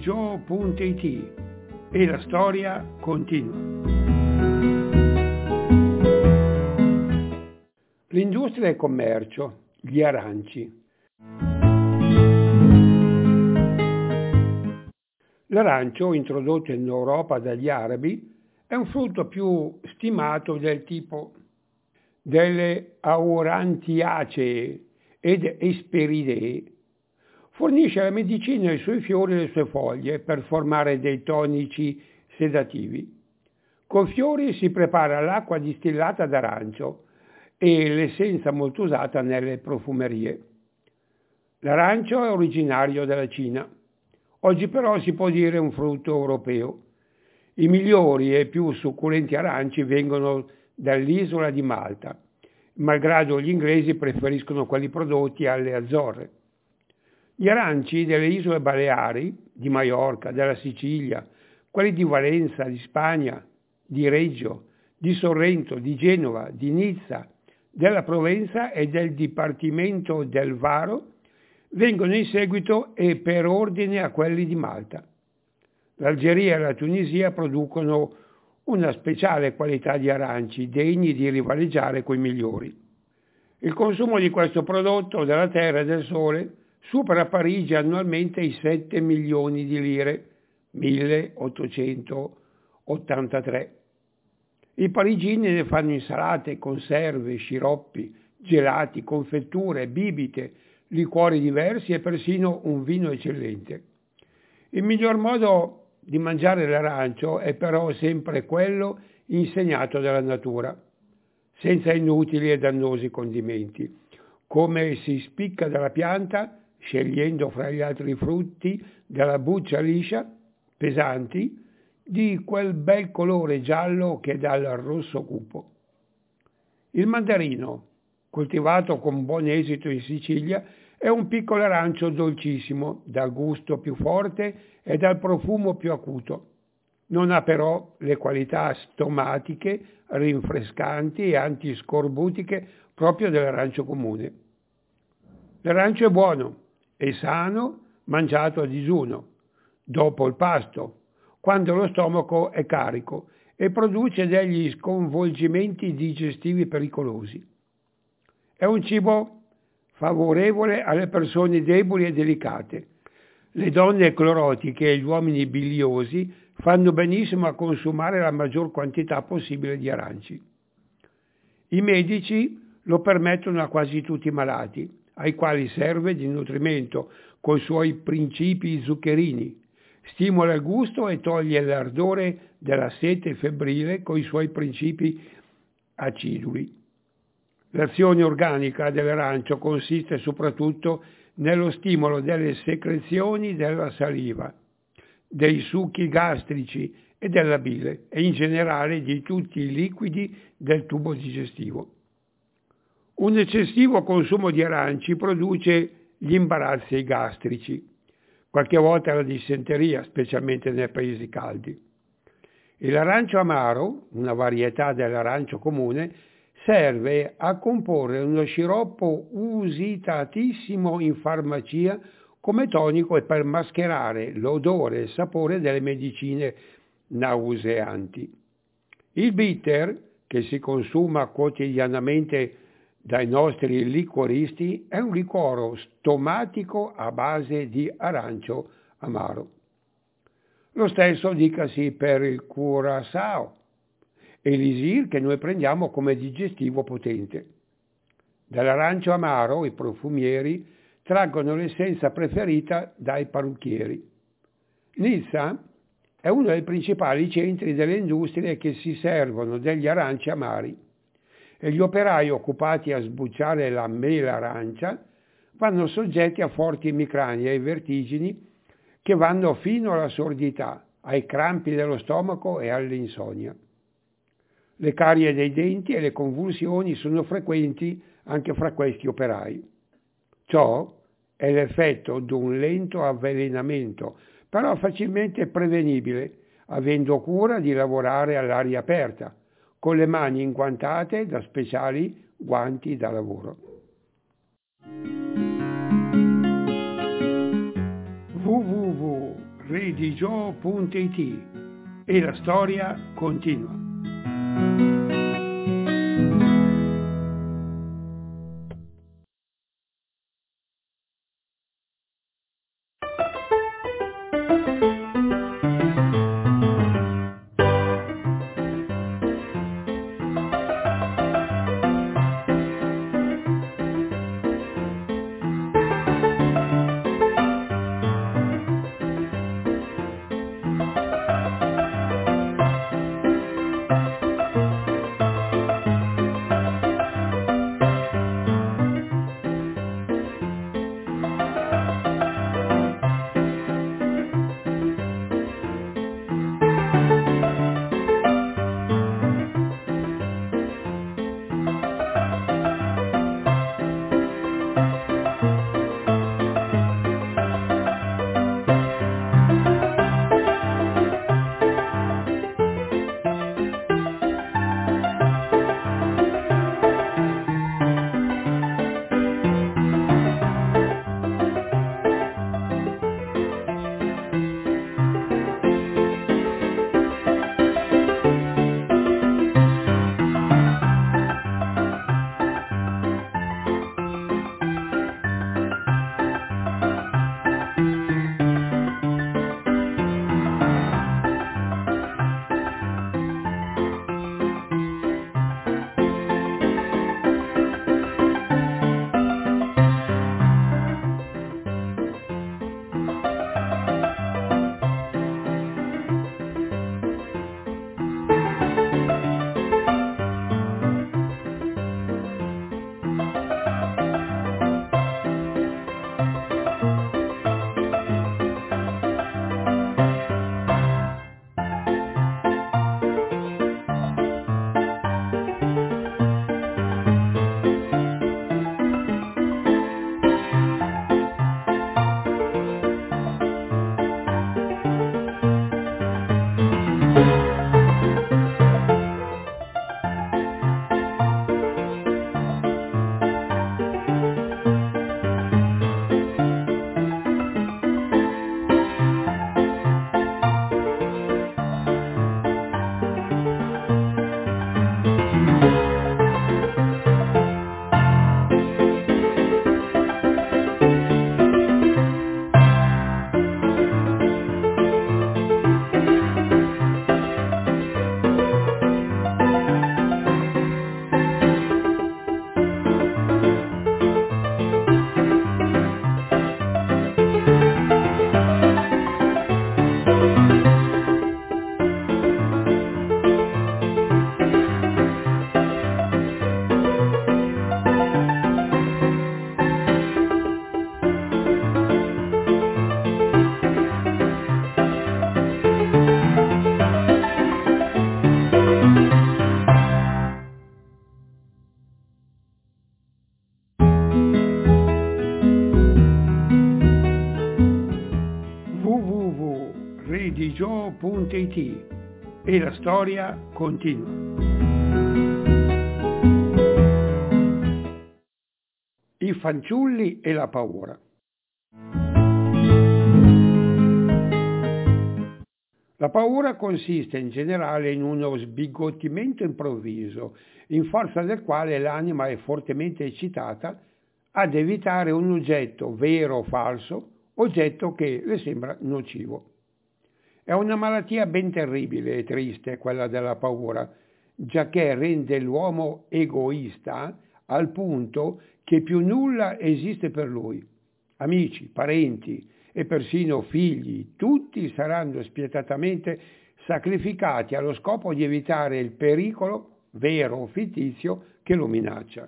Joe.it e la storia continua. L'industria e il commercio, gli aranci. L'arancio, introdotto in Europa dagli arabi, è un frutto più stimato del tipo delle aurantiacee ed Hesperidee. Fornisce alla medicina i suoi fiori e le sue foglie per formare dei tonici sedativi. Con fiori si prepara l'acqua distillata d'arancio e l'essenza molto usata nelle profumerie. L'arancio è originario della Cina. Oggi però si può dire un frutto europeo. I migliori e più succulenti aranci vengono dall'isola di Malta, malgrado gli inglesi preferiscono quelli prodotti alle Azzorre. Gli aranci delle isole Baleari, di Maiorca, della Sicilia, quelli di Valenza, di Spagna, di Reggio, di Sorrento, di Genova, di Nizza, della Provenza e del Dipartimento del Varo, vengono in seguito e per ordine a quelli di Malta. L'Algeria e la Tunisia producono una speciale qualità di aranci degni di rivaleggiare coi migliori. Il consumo di questo prodotto della terra e del sole supera a Parigi annualmente i 7 milioni di lire, 1883. I parigini ne fanno insalate, conserve, sciroppi, gelati, confetture, bibite, liquori diversi e persino un vino eccellente. Il miglior modo di mangiare l'arancio è però sempre quello insegnato dalla natura, senza inutili e dannosi condimenti, come si spicca dalla pianta, scegliendo fra gli altri frutti dalla buccia liscia, pesanti, di quel bel colore giallo che dà il rosso cupo. Il mandarino, coltivato con buon esito in Sicilia, è un piccolo arancio dolcissimo, dal gusto più forte e dal profumo più acuto. Non ha però le qualità stomatiche, rinfrescanti e antiscorbutiche proprio dell'arancio comune. L'arancio è buono e sano mangiato a digiuno, dopo il pasto, quando lo stomaco è carico e produce degli sconvolgimenti digestivi pericolosi. È un cibo favorevole alle persone deboli e delicate. Le donne clorotiche e gli uomini biliosi fanno benissimo a consumare la maggior quantità possibile di aranci. I medici lo permettono a quasi tutti i malati, ai quali serve di nutrimento coi suoi principi zuccherini. Stimola il gusto e toglie l'ardore della sete febbrile coi suoi principi aciduli. L'azione organica dell'arancio consiste soprattutto nello stimolo delle secrezioni della saliva, dei succhi gastrici e della bile e in generale di tutti i liquidi del tubo digestivo. Un eccessivo consumo di aranci produce gli imbarazzi gastrici, qualche volta la dissenteria, specialmente nei paesi caldi. E l'arancio amaro, una varietà dell'arancio comune, serve a comporre uno sciroppo usitatissimo in farmacia come tonico e per mascherare l'odore e il sapore delle medicine nauseanti. Il bitter, che si consuma quotidianamente dai nostri liquoristi, è un liquoro stomatico a base di arancio amaro. Lo stesso dicasi per il curacao e l'isir che noi prendiamo come digestivo potente. Dall'arancio amaro i profumieri traggono l'essenza preferita dai parrucchieri. Nizza è uno dei principali centri delle industrie che si servono degli aranci amari e gli operai occupati a sbucciare la mela arancia vanno soggetti a forti emicranie e vertigini che vanno fino alla sordità, ai crampi dello stomaco e all'insonnia. Le carie dei denti e le convulsioni sono frequenti anche fra questi operai. Ciò è l'effetto di un lento avvelenamento, però facilmente prevenibile, avendo cura di lavorare all'aria aperta, con le mani inguantate da speciali guanti da lavoro. www redigio.it e la storia continua. www.redigio.it e la storia continua. I fanciulli e la paura. La paura consiste in generale in uno sbigottimento improvviso, in forza del quale l'anima è fortemente eccitata ad evitare un oggetto, vero o falso, oggetto che le sembra nocivo. È una malattia ben terribile e triste quella della paura, giacché rende l'uomo egoista al punto che più nulla esiste per lui. Amici, parenti e persino figli, tutti saranno spietatamente sacrificati allo scopo di evitare il pericolo, vero o fittizio, che lo minaccia.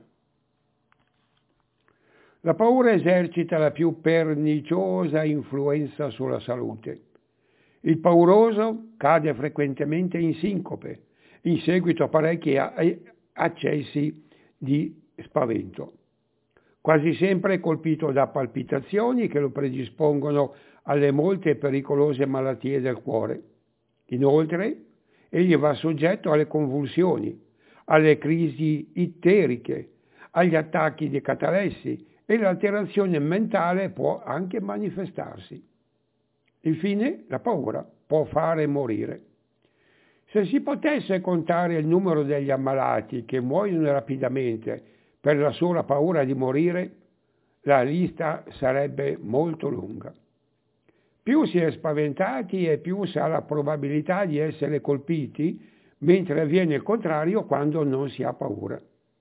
La paura esercita la più perniciosa influenza sulla salute. Il pauroso cade frequentemente in sincope, in seguito a parecchi accessi di spavento. Quasi sempre è colpito da palpitazioni che lo predispongono alle molte pericolose malattie del cuore. Inoltre, egli va soggetto alle convulsioni, alle crisi itteriche, agli attacchi di catalessi e l'alterazione mentale può anche manifestarsi. Infine, la paura può fare morire. Se si potesse contare il numero degli ammalati che muoiono rapidamente per la sola paura di morire, la lista sarebbe molto lunga. Più si è spaventati e più si ha la probabilità di essere colpiti, mentre avviene il contrario quando non si ha paura.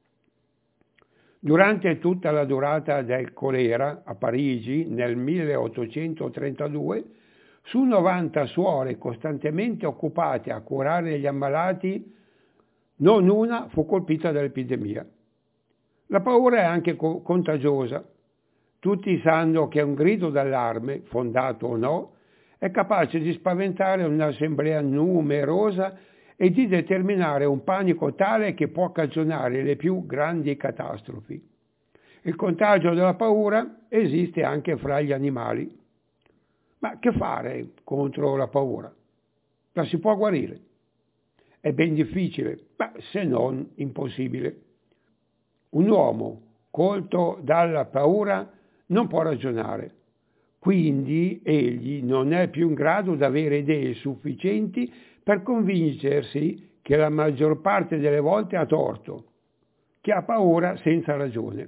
Durante tutta la durata del colera a Parigi nel 1832, su 90 suore costantemente occupate a curare gli ammalati, non una fu colpita dall'epidemia. La paura è anche contagiosa. Tutti sanno che un grido d'allarme, fondato o no, è capace di spaventare un'assemblea numerosa e di determinare un panico tale che può cagionare le più grandi catastrofi. Il contagio della paura esiste anche fra gli animali. Ma che fare contro la paura? La si può guarire? È ben difficile, ma se non impossibile. Un uomo colto dalla paura non può ragionare, quindi egli non è più in grado di avere idee sufficienti per convincersi che la maggior parte delle volte ha torto, che ha paura senza ragione.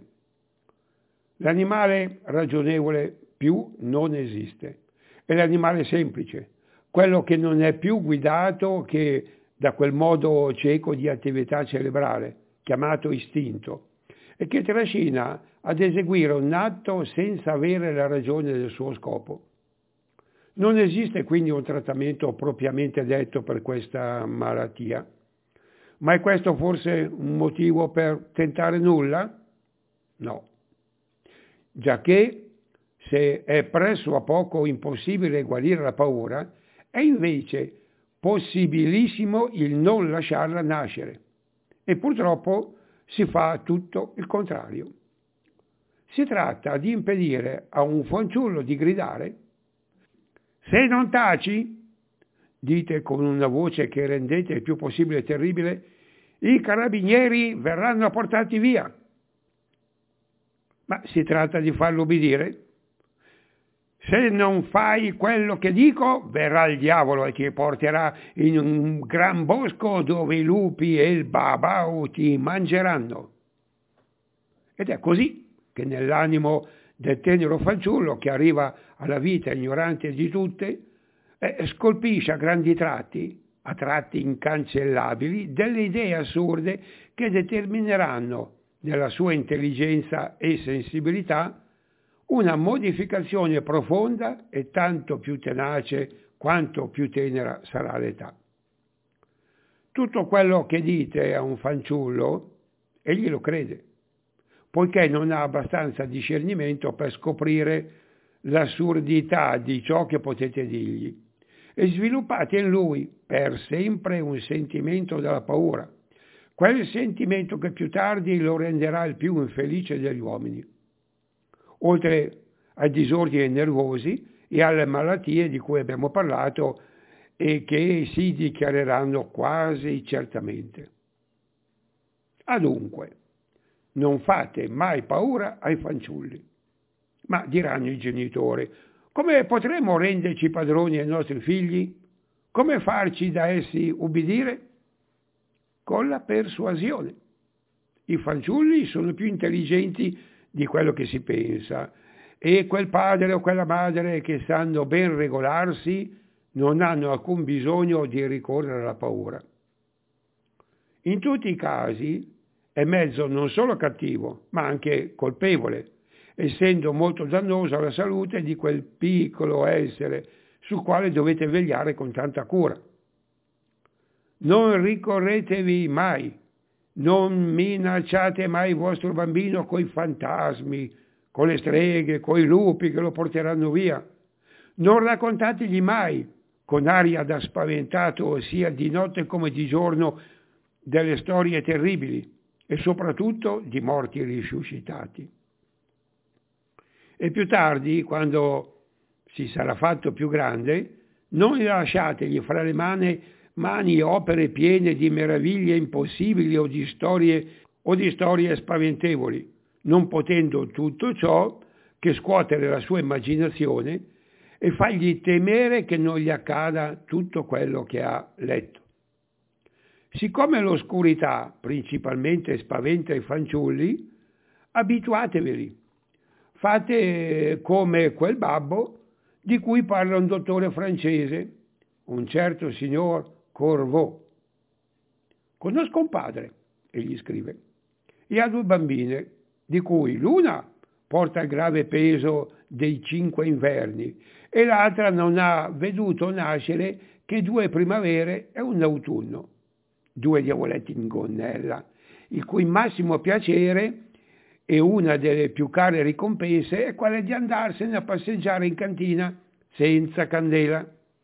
L'animale ragionevole più non esiste. È l'animale semplice, quello che non è più guidato che da quel modo cieco di attività cerebrale, chiamato istinto, e che trascina ad eseguire un atto senza avere la ragione del suo scopo. Non esiste quindi un trattamento propriamente detto per questa malattia. Ma è questo forse un motivo per tentare nulla? No. Giacché se è presso a poco impossibile guarire la paura, è invece possibilissimo il non lasciarla nascere. E purtroppo si fa tutto il contrario. Si tratta di impedire a un fanciullo di gridare. Se non taci, dite con una voce che rendete il più possibile terribile, i carabinieri verranno portati via. Ma si tratta di farlo obbedire? Se non fai quello che dico, verrà il diavolo e ti porterà in un gran bosco dove i lupi e il babau ti mangeranno. Ed è così che nell'animo del tenero fanciullo che arriva alla vita ignorante di tutte, scolpisce a grandi tratti, a tratti incancellabili, delle idee assurde che determineranno nella sua intelligenza e sensibilità una modificazione profonda e tanto più tenace quanto più tenera sarà l'età. Tutto quello che dite a un fanciullo, egli lo crede, poiché non ha abbastanza discernimento per scoprire l'assurdità di ciò che potete dirgli, e sviluppate in lui per sempre un sentimento della paura, quel sentimento che più tardi lo renderà il più infelice degli uomini, oltre ai disordini nervosi e alle malattie di cui abbiamo parlato e che si dichiareranno quasi certamente. Adunque, non fate mai paura ai fanciulli. Ma diranno i genitori, come potremo renderci padroni ai nostri figli? Come farci da essi ubbidire? Con la persuasione. I fanciulli sono più intelligenti di quello che si pensa e quel padre o quella madre che sanno ben regolarsi non hanno alcun bisogno di ricorrere alla paura. In tutti i casi è mezzo non solo cattivo, ma anche colpevole, essendo molto dannoso alla salute di quel piccolo essere sul quale dovete vegliare con tanta cura. Non ricorretevi mai, non minacciate mai il vostro bambino coi fantasmi, con le streghe, coi lupi che lo porteranno via. Non raccontategli mai, con aria da spaventato sia di notte come di giorno, delle storie terribili e soprattutto di morti risuscitati. E più tardi, quando si sarà fatto più grande, non lasciategli fra le mani opere piene di meraviglie impossibili o di storie spaventevoli, non potendo tutto ciò che scuotere la sua immaginazione e fargli temere che non gli accada tutto quello che ha letto. Siccome l'oscurità principalmente spaventa i fanciulli, abituateveli. Fate come quel babbo di cui parla un dottore francese, un certo signor Corveau. Conosco un padre, egli scrive, e ha 2 bambine, di cui l'una porta il grave peso dei 5 inverni e l'altra non ha veduto nascere che 2 primavere e un autunno, 2 diavoletti in gonnella, il cui massimo piacere e una delle più care ricompense è quella di andarsene a passeggiare in cantina senza candela.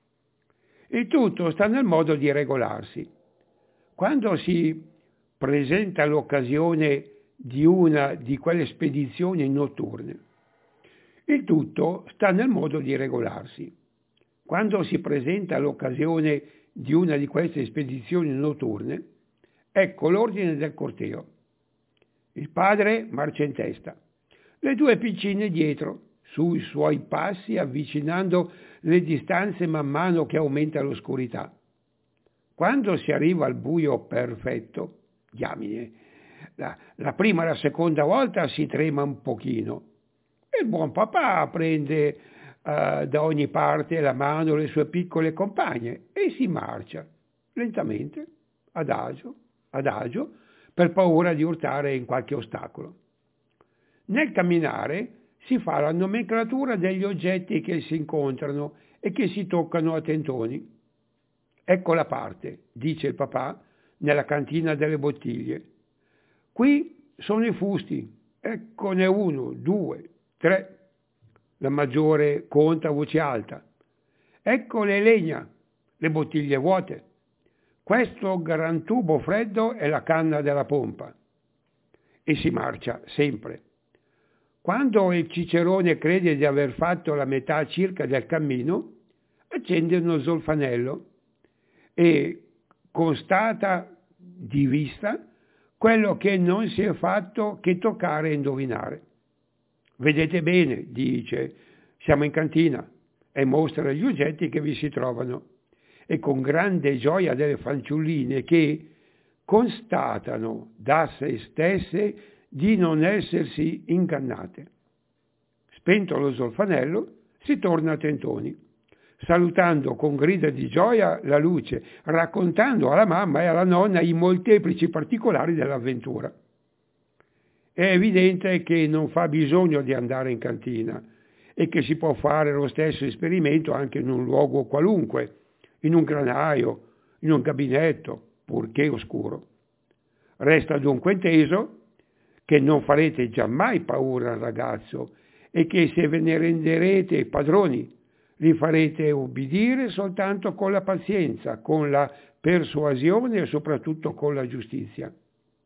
Il tutto sta nel modo di regolarsi. Quando si presenta l'occasione di una di quelle spedizioni notturne, il tutto sta nel modo di regolarsi. Quando si presenta l'occasione di una di queste spedizioni notturne, ecco l'ordine del corteo. Il padre marcia in testa, le 2 piccine dietro, sui suoi passi avvicinando le distanze man mano che aumenta l'oscurità. Quando si arriva al buio perfetto, diamine, la prima e la seconda volta si trema un pochino. E il buon papà prende da ogni parte la mano le sue piccole compagne e si marcia, lentamente, adagio, per paura di urtare in qualche ostacolo. Nel camminare si fa la nomenclatura degli oggetti che si incontrano e che si toccano a tentoni. Ecco la parte, dice il papà, nella cantina delle bottiglie. Qui sono i fusti, eccone 1, 2, 3. La maggiore conta a voce alta. Ecco le legna, le bottiglie vuote. Questo gran tubo freddo è la canna della pompa. E si marcia sempre. Quando il cicerone crede di aver fatto la metà circa del cammino, accende uno zolfanello e constata di vista quello che non si è fatto che toccare e indovinare. Vedete bene, dice, siamo in cantina, e mostra gli oggetti che vi si trovano. E con grande gioia delle fanciulline che constatano da se stesse di non essersi ingannate. Spento lo zolfanello, si torna a tentoni, salutando con grida di gioia la luce, raccontando alla mamma e alla nonna i molteplici particolari dell'avventura. È evidente che non fa bisogno di andare in cantina e che si può fare lo stesso esperimento anche in un luogo qualunque, in un granaio, in un gabinetto, purché oscuro. Resta dunque inteso che non farete giammai paura al ragazzo e che se ve ne renderete padroni, li farete ubbidire soltanto con la pazienza, con la persuasione e soprattutto con la giustizia.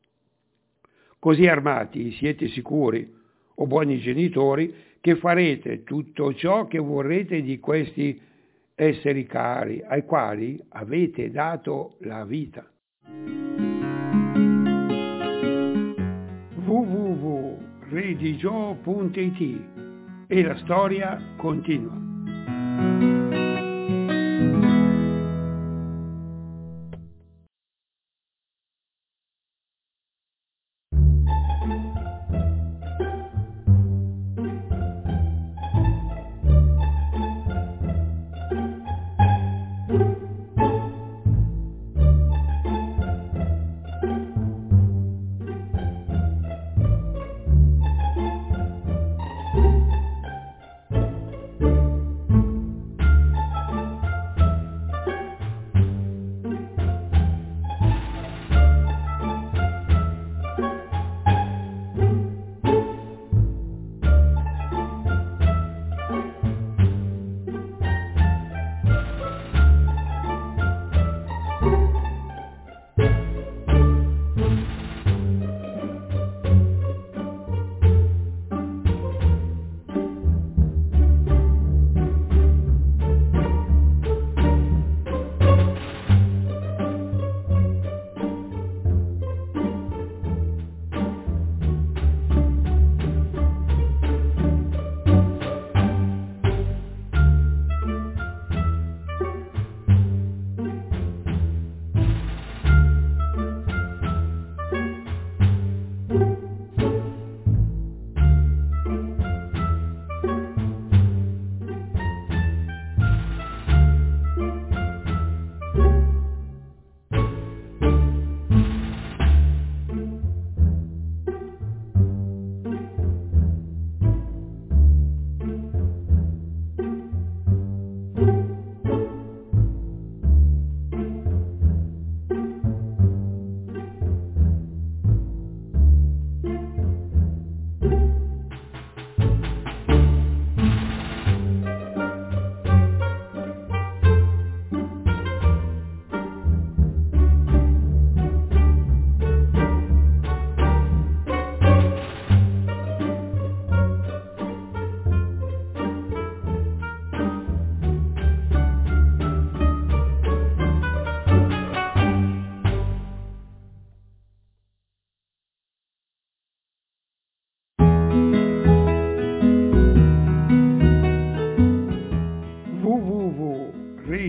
Così armati siete sicuri, o buoni genitori, che farete tutto ciò che vorrete di questi esseri cari, ai quali avete dato la vita. www.redigio.it e la storia continua.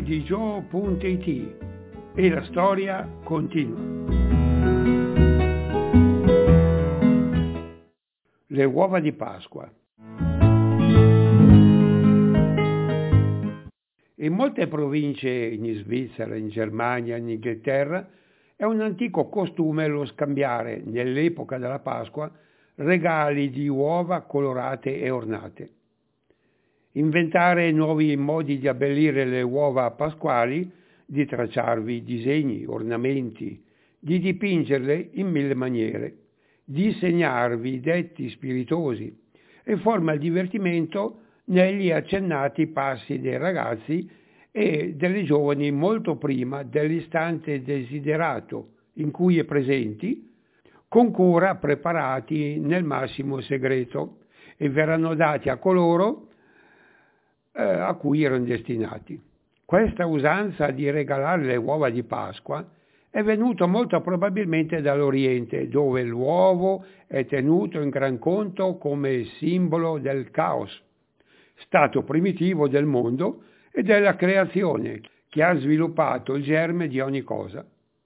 redigio.it e la storia continua. Le uova di Pasqua. In molte province, in Svizzera, in Germania, in Inghilterra, è un antico costume lo scambiare, nell'epoca della Pasqua, regali di uova colorate e ornate. Inventare nuovi modi di abbellire le uova pasquali, di tracciarvi disegni, ornamenti, di dipingerle in 1000 maniere, di segnarvi detti spiritosi e forma il divertimento negli accennati passi dei ragazzi e delle giovani molto prima dell'istante desiderato in cui è presenti, con cura preparati nel massimo segreto e verranno dati a coloro a cui erano destinati. Questa usanza di regalare le uova di Pasqua è venuta molto probabilmente dall'Oriente, dove l'uovo è tenuto in gran conto come simbolo del caos, stato primitivo del mondo e della creazione che ha sviluppato il germe di ogni cosa.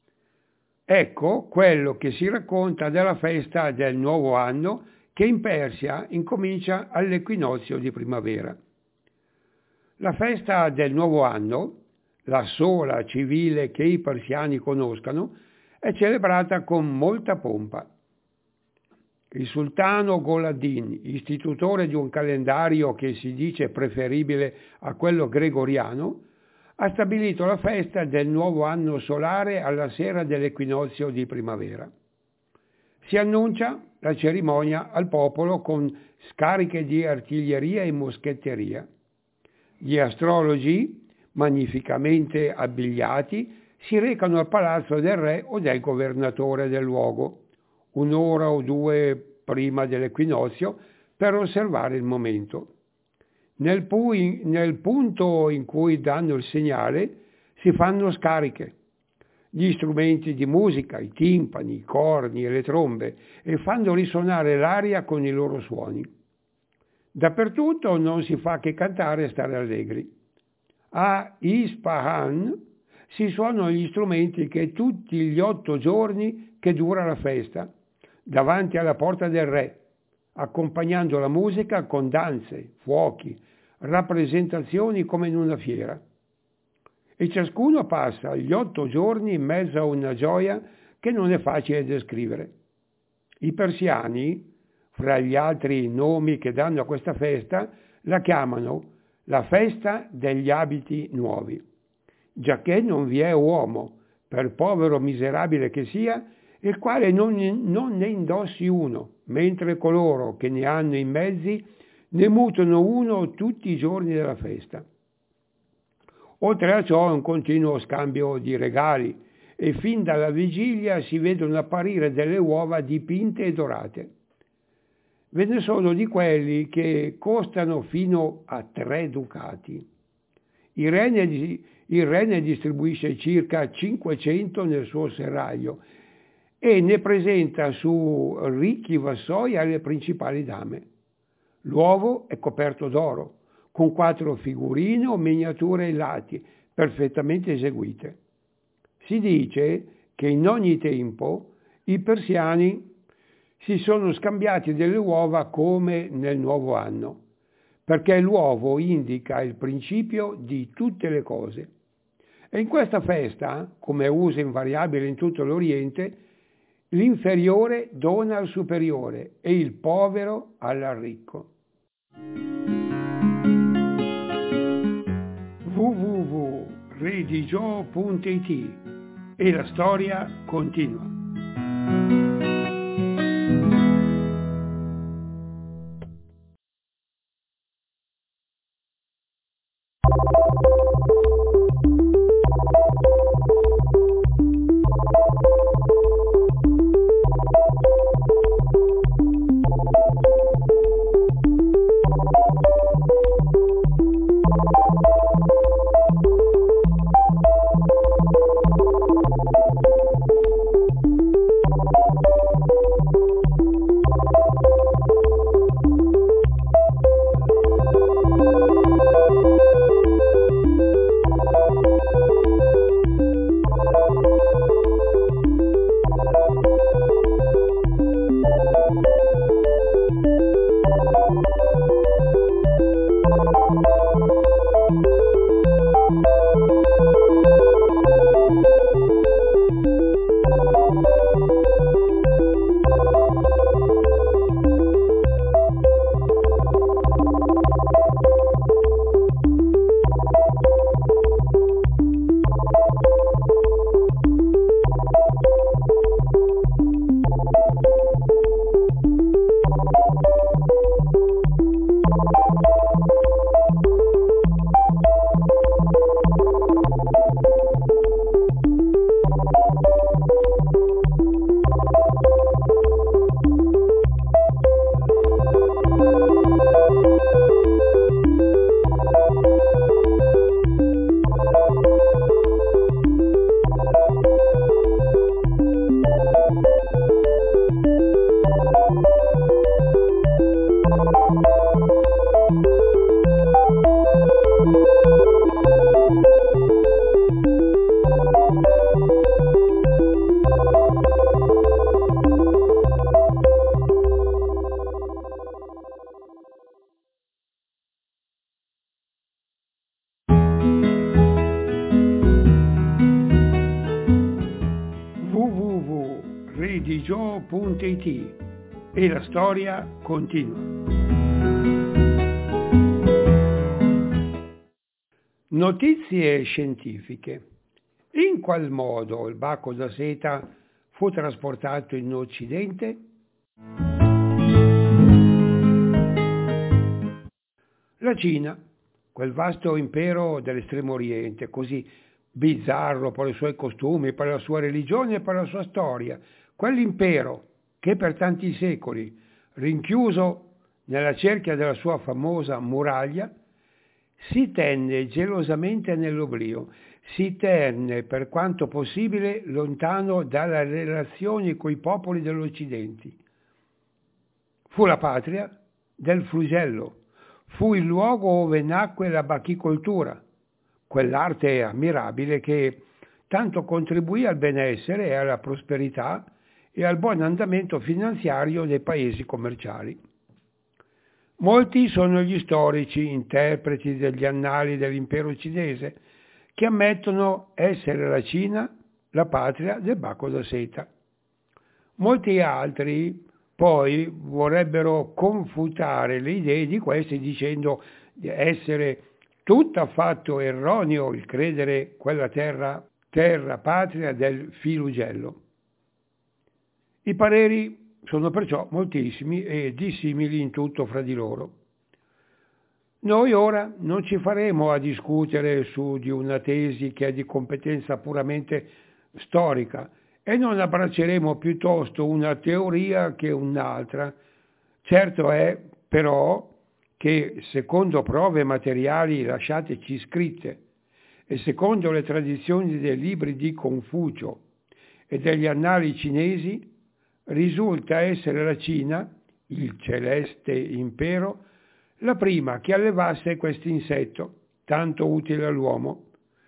Ecco quello che si racconta della festa del nuovo anno che in Persia incomincia all'equinozio di primavera. La festa del nuovo anno, la sola civile che i persiani conoscano, è celebrata con molta pompa. Il sultano Gol-ad-Din, istitutore di un calendario che si dice preferibile a quello gregoriano, ha stabilito la festa del nuovo anno solare alla sera dell'equinozio di primavera. Si annuncia la cerimonia al popolo con scariche di artiglieria e moschetteria. Gli astrologi, magnificamente abbigliati, si recano al palazzo del re o del governatore del luogo, un'ora o due prima dell'equinozio, per osservare il momento. Nel punto in cui danno il segnale si fanno scariche. Gli strumenti di musica, i timpani, i corni e le trombe, e fanno risuonare l'aria con i loro suoni. Dappertutto non si fa che cantare e stare allegri. A Ispahan si suonano gli strumenti che tutti gli 8 giorni che dura la festa, davanti alla porta del re, accompagnando la musica con danze, fuochi, rappresentazioni come in una fiera. E ciascuno passa gli 8 giorni in mezzo a una gioia che non è facile descrivere. I persiani, fra gli altri nomi che danno a questa festa, la chiamano la festa degli abiti nuovi, giacché non vi è uomo, per povero miserabile che sia, il quale non ne indossi uno, mentre coloro che ne hanno in mezzi ne mutano uno tutti i giorni della festa. Oltre a ciò è un continuo scambio di regali e fin dalla vigilia si vedono apparire delle uova dipinte e dorate. Ve ne sono di quelli che costano fino a 3 ducati. Il re ne distribuisce circa 500 nel suo serraglio e ne presenta su ricchi vassoi alle principali dame. L'uovo è coperto d'oro, con 4 figurine o miniature ai lati, perfettamente eseguite. Si dice che in ogni tempo i persiani si sono scambiati delle uova come nel nuovo anno, perché l'uovo indica il principio di tutte le cose. E in questa festa, come è uso invariabile in tutto l'Oriente, l'inferiore dona al superiore e il povero al ricco. www.redigio.it e la storia continua. www.djo.it e la storia continua. Notizie scientifiche. In qual modo il baco da seta fu trasportato in Occidente? La Cina, quel vasto impero dell'estremo oriente, così bizzarro per i suoi costumi, per la sua religione e per la sua storia, quell'impero che per tanti secoli, rinchiuso nella cerchia della sua famosa muraglia, si tenne gelosamente nell'oblio, si tenne per quanto possibile lontano dalle relazioni coi popoli dell'Occidente. Fu la patria del flugello, fu il luogo dove nacque la bachicoltura, quell'arte ammirabile che tanto contribuì al benessere e alla prosperità e al buon andamento finanziario dei paesi commerciali. Molti sono gli storici, interpreti degli annali dell'impero cinese, che ammettono essere la Cina la patria del baco da seta. Molti altri poi vorrebbero confutare le idee di questi dicendo di essere tutt'affatto erroneo il credere quella terra patria del filugello. I pareri sono perciò moltissimi e dissimili in tutto fra di loro. Noi ora non ci faremo a discutere su di una tesi che è di competenza puramente storica e non abbracceremo piuttosto una teoria che un'altra. Certo è, però, che secondo prove materiali lasciateci scritte e secondo le tradizioni dei libri di Confucio e degli annali cinesi, risulta essere la Cina, il celeste impero, la prima che allevasse questo insetto, tanto utile all'uomo,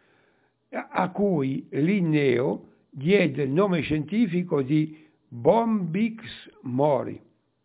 a cui Linneo diede il nome scientifico di Bombyx mori.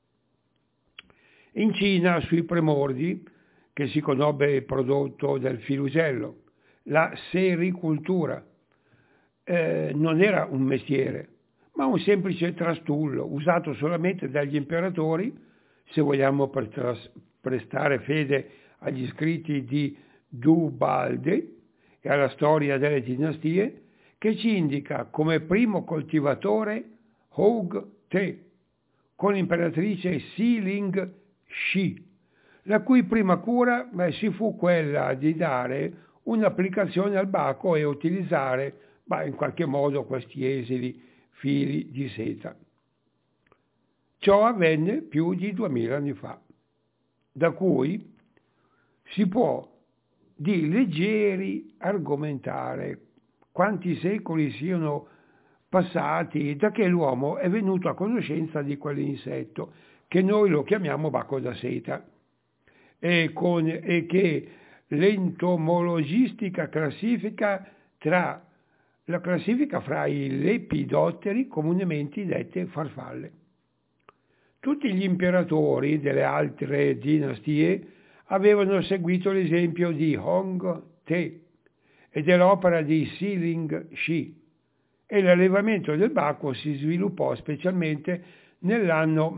In Cina, sui primordi, che si conobbe il prodotto del filugello, la sericoltura, non era un mestiere, ma un semplice trastullo usato solamente dagli imperatori, se vogliamo prestare fede agli scritti di Du Balde e alla storia delle dinastie, che ci indica come primo coltivatore Houg Te, con l'imperatrice Si Ling Shi, la cui prima cura si fu quella di dare un'applicazione al baco e utilizzare in qualche modo questi esili fili di seta. Ciò avvenne più di 2000 anni fa, da cui si può di leggeri argomentare quanti secoli siano passati da che l'uomo è venuto a conoscenza di quell'insetto, che noi lo chiamiamo baco da seta, e che l'entomologistica classifica fra i lepidotteri comunemente dette farfalle. Tutti gli imperatori delle altre dinastie avevano seguito l'esempio di Hong Te e dell'opera di Si Ling Shi, e l'allevamento del baco si sviluppò specialmente nell'anno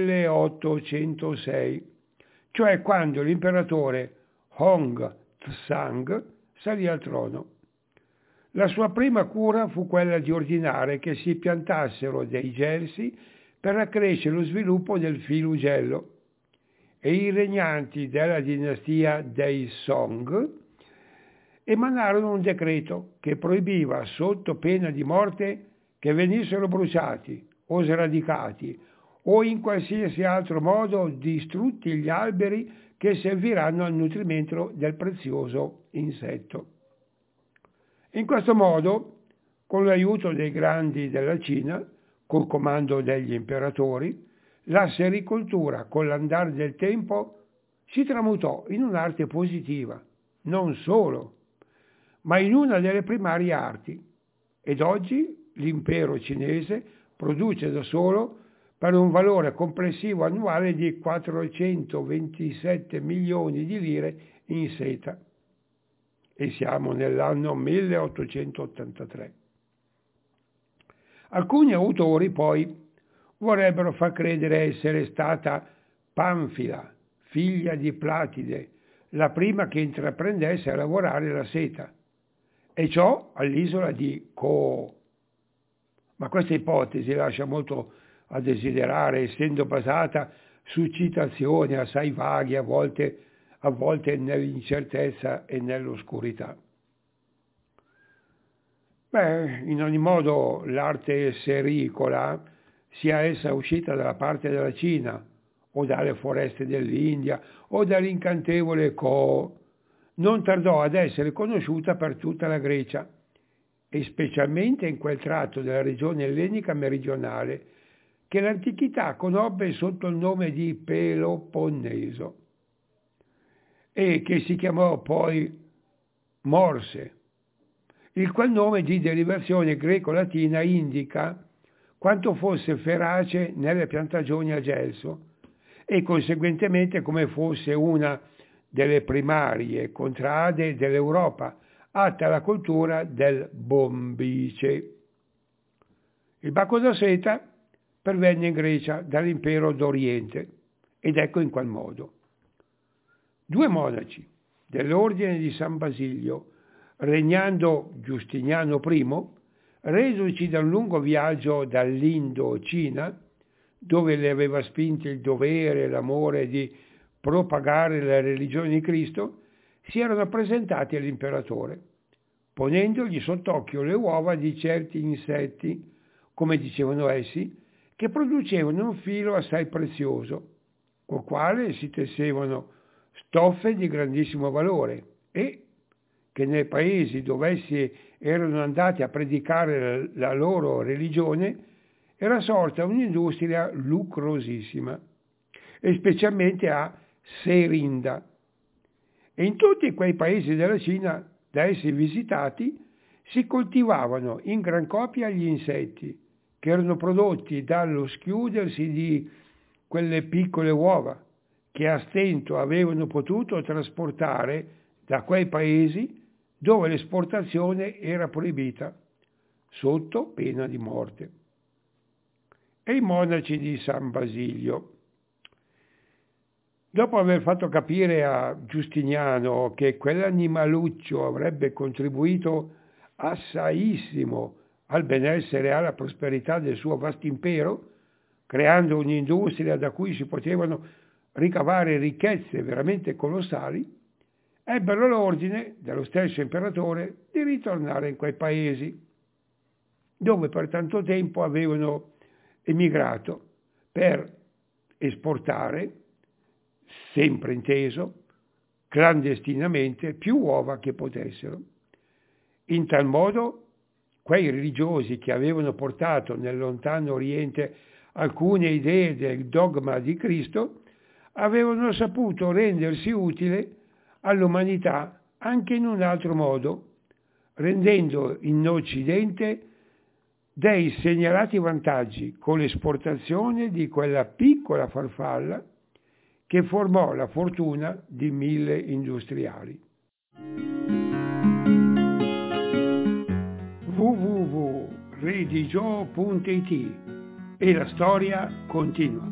1806, cioè quando l'imperatore Hong Tsang salì al trono. La sua prima cura fu quella di ordinare che si piantassero dei gelsi per accrescere lo sviluppo del filugello, e i regnanti della dinastia dei Song emanarono un decreto che proibiva sotto pena di morte che venissero bruciati o sradicati o in qualsiasi altro modo distrutti gli alberi che serviranno al nutrimento del prezioso insetto. In questo modo, con l'aiuto dei grandi della Cina, col comando degli imperatori, la sericoltura con l'andare del tempo si tramutò in un'arte positiva, non solo, ma in una delle primarie arti, ed oggi l'impero cinese produce da solo per un valore complessivo annuale di 427 milioni di lire in seta. E siamo nell'anno 1883. Alcuni autori poi vorrebbero far credere essere stata Panfila, figlia di Platide, la prima che intraprendesse a lavorare la seta, e ciò all'isola di Koo. Ma questa ipotesi lascia molto a desiderare, essendo basata su citazioni assai vaghe, a volte nell'incertezza e nell'oscurità. In ogni modo l'arte sericola, sia essa uscita dalla parte della Cina o dalle foreste dell'India o dall'incantevole Koo, non tardò ad essere conosciuta per tutta la Grecia e specialmente in quel tratto della regione ellenica meridionale che l'antichità conobbe sotto il nome di Peloponneso e che si chiamò poi Morse, il qual nome di derivazione greco-latina indica quanto fosse ferace nelle piantagioni a gelso e conseguentemente come fosse una delle primarie contrade dell'Europa, atta alla cultura del bombice. Il bacco da seta pervenne in Grecia dall'impero d'Oriente, ed ecco in qual modo. 2 monaci dell'ordine di San Basilio, regnando Giustiniano I, resoci da un lungo viaggio dall'Indocina, dove le aveva spinti il dovere e l'amore di propagare la religione di Cristo, si erano presentati all'imperatore, ponendogli sott'occhio le uova di certi insetti, come dicevano essi, che producevano un filo assai prezioso, col quale si tessevano stoffe di grandissimo valore e che nei paesi dove essi erano andati a predicare la loro religione era sorta un'industria lucrosissima, e specialmente a Serinda. E in tutti quei paesi della Cina da essi visitati si coltivavano in gran copia gli insetti, che erano prodotti dallo schiudersi di quelle piccole uova, che a stento avevano potuto trasportare da quei paesi dove l'esportazione era proibita, sotto pena di morte. E i monaci di San Basilio, dopo aver fatto capire a Giustiniano che quell'animaluccio avrebbe contribuito assaissimo al benessere e alla prosperità del suo vasto impero, creando un'industria da cui si potevano ricavare ricchezze veramente colossali, ebbero l'ordine dello stesso imperatore di ritornare in quei paesi, dove per tanto tempo avevano emigrato per esportare, sempre inteso, clandestinamente, più uova che potessero. In tal modo, quei religiosi che avevano portato nel lontano Oriente alcune idee del dogma di Cristo, avevano saputo rendersi utile all'umanità anche in un altro modo, rendendo in Occidente dei segnalati vantaggi con l'esportazione di quella piccola farfalla che formò la fortuna di 1000 industriali. www.redigio.it e la storia continua.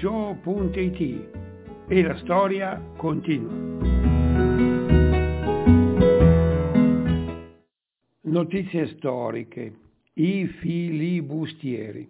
www.joe.it e la storia continua. Notizie storiche. I filibustieri.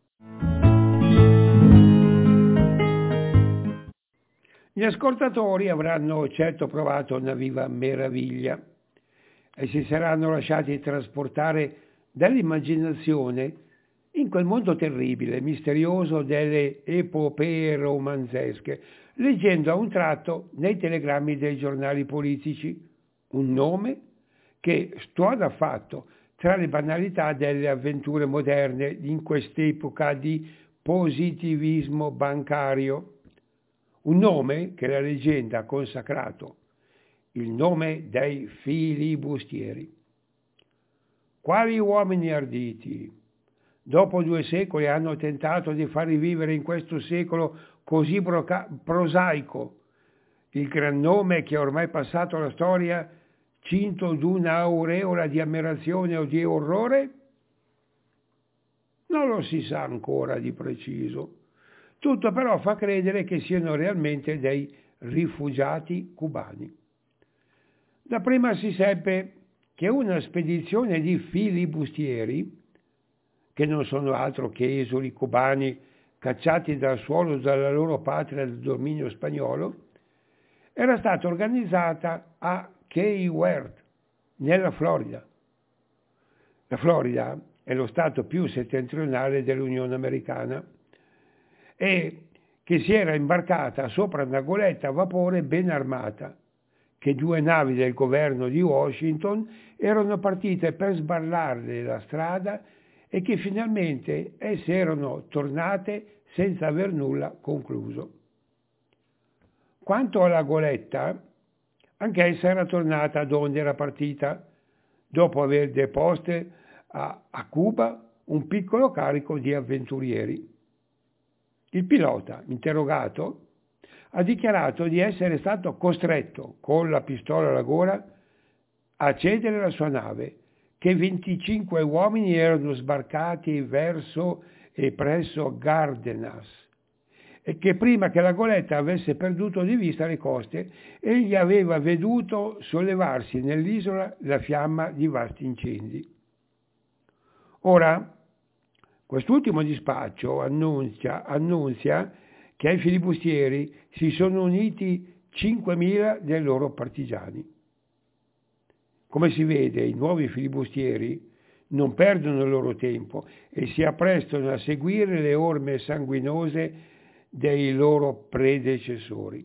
Gli ascoltatori avranno certo provato una viva meraviglia e si saranno lasciati trasportare dall'immaginazione in quel mondo terribile, misterioso delle epopee romanzesche, leggendo a un tratto nei telegrammi dei giornali politici un nome che stuona affatto tra le banalità delle avventure moderne in quest'epoca di positivismo bancario. Un nome che la leggenda ha consacrato, il nome dei filibustieri. Quali uomini arditi, dopo 2 secoli, hanno tentato di far rivivere in questo secolo così prosaico il gran nome che è ormai passato alla storia, cinto d'una aureola di ammirazione o di orrore? Non lo si sa ancora di preciso. Tutto però fa credere che siano realmente dei rifugiati cubani. Dapprima si seppe che una spedizione di filibustieri, che non sono altro che esuli cubani cacciati dal suolo dalla loro patria del dominio spagnolo, era stata organizzata a Key West, nella Florida. La Florida è lo stato più settentrionale dell'Unione Americana e che si era imbarcata sopra una goletta a vapore ben armata, che 2 navi del governo di Washington erano partite per sbarrarle la strada e che finalmente esse erano tornate senza aver nulla concluso. Quanto alla goletta, anch'essa era tornata donde era partita, dopo aver deposte a Cuba un piccolo carico di avventurieri. Il pilota, interrogato, ha dichiarato di essere stato costretto, con la pistola alla gola, a cedere la sua nave, che 25 uomini erano sbarcati verso e presso Gardenas, e che prima che la goletta avesse perduto di vista le coste, egli aveva veduto sollevarsi nell'isola la fiamma di vasti incendi. Ora, quest'ultimo dispaccio annunzia che ai filibustieri si sono uniti 5.000 dei loro partigiani. Come si vede, i nuovi filibustieri non perdono il loro tempo e si apprestano a seguire le orme sanguinose dei loro predecessori.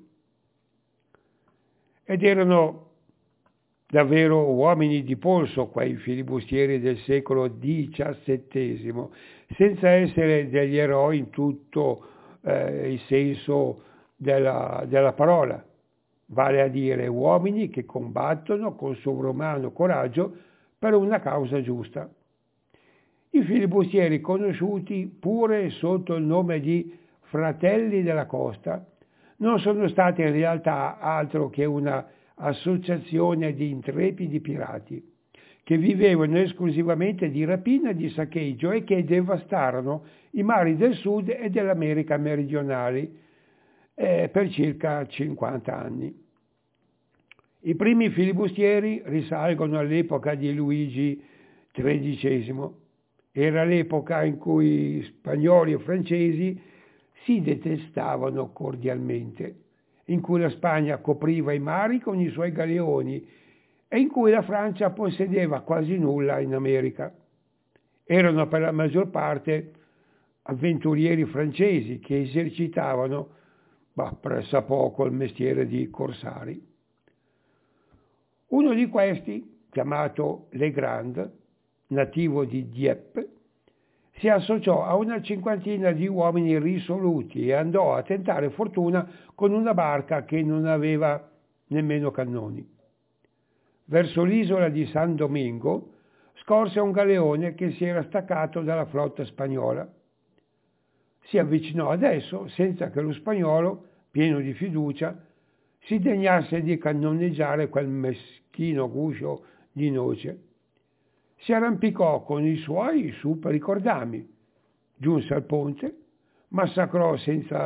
Ed erano davvero uomini di polso quei filibustieri del secolo XVII, senza essere degli eroi in tutto il senso della parola, vale a dire uomini che combattono con sovrumano coraggio per una causa giusta. I filibustieri, conosciuti pure sotto il nome di Fratelli della Costa, non sono stati in realtà altro che una associazione di intrepidi pirati che vivevano esclusivamente di rapina e di saccheggio e che devastarono i mari del sud e dell'America meridionali per circa 50 anni. I primi filibustieri risalgono all'epoca di Luigi XIII. Era l'epoca in cui spagnoli e francesi si detestavano cordialmente, in cui la Spagna copriva i mari con i suoi galeoni e in cui la Francia possedeva quasi nulla in America. Erano per la maggior parte avventurieri francesi che esercitavano pressappoco il mestiere di corsari. Uno di questi, chiamato Legrand, nativo di Dieppe, si associò a una cinquantina di uomini risoluti e andò a tentare fortuna con una barca che non aveva nemmeno cannoni. Verso l'isola di San Domingo scorse un galeone che si era staccato dalla flotta spagnola. Si avvicinò ad esso senza che lo spagnolo, pieno di fiducia, si degnasse di cannoneggiare quel meschino guscio di noce. Si arrampicò con i suoi su per i cordami, giunse al ponte, massacrò senza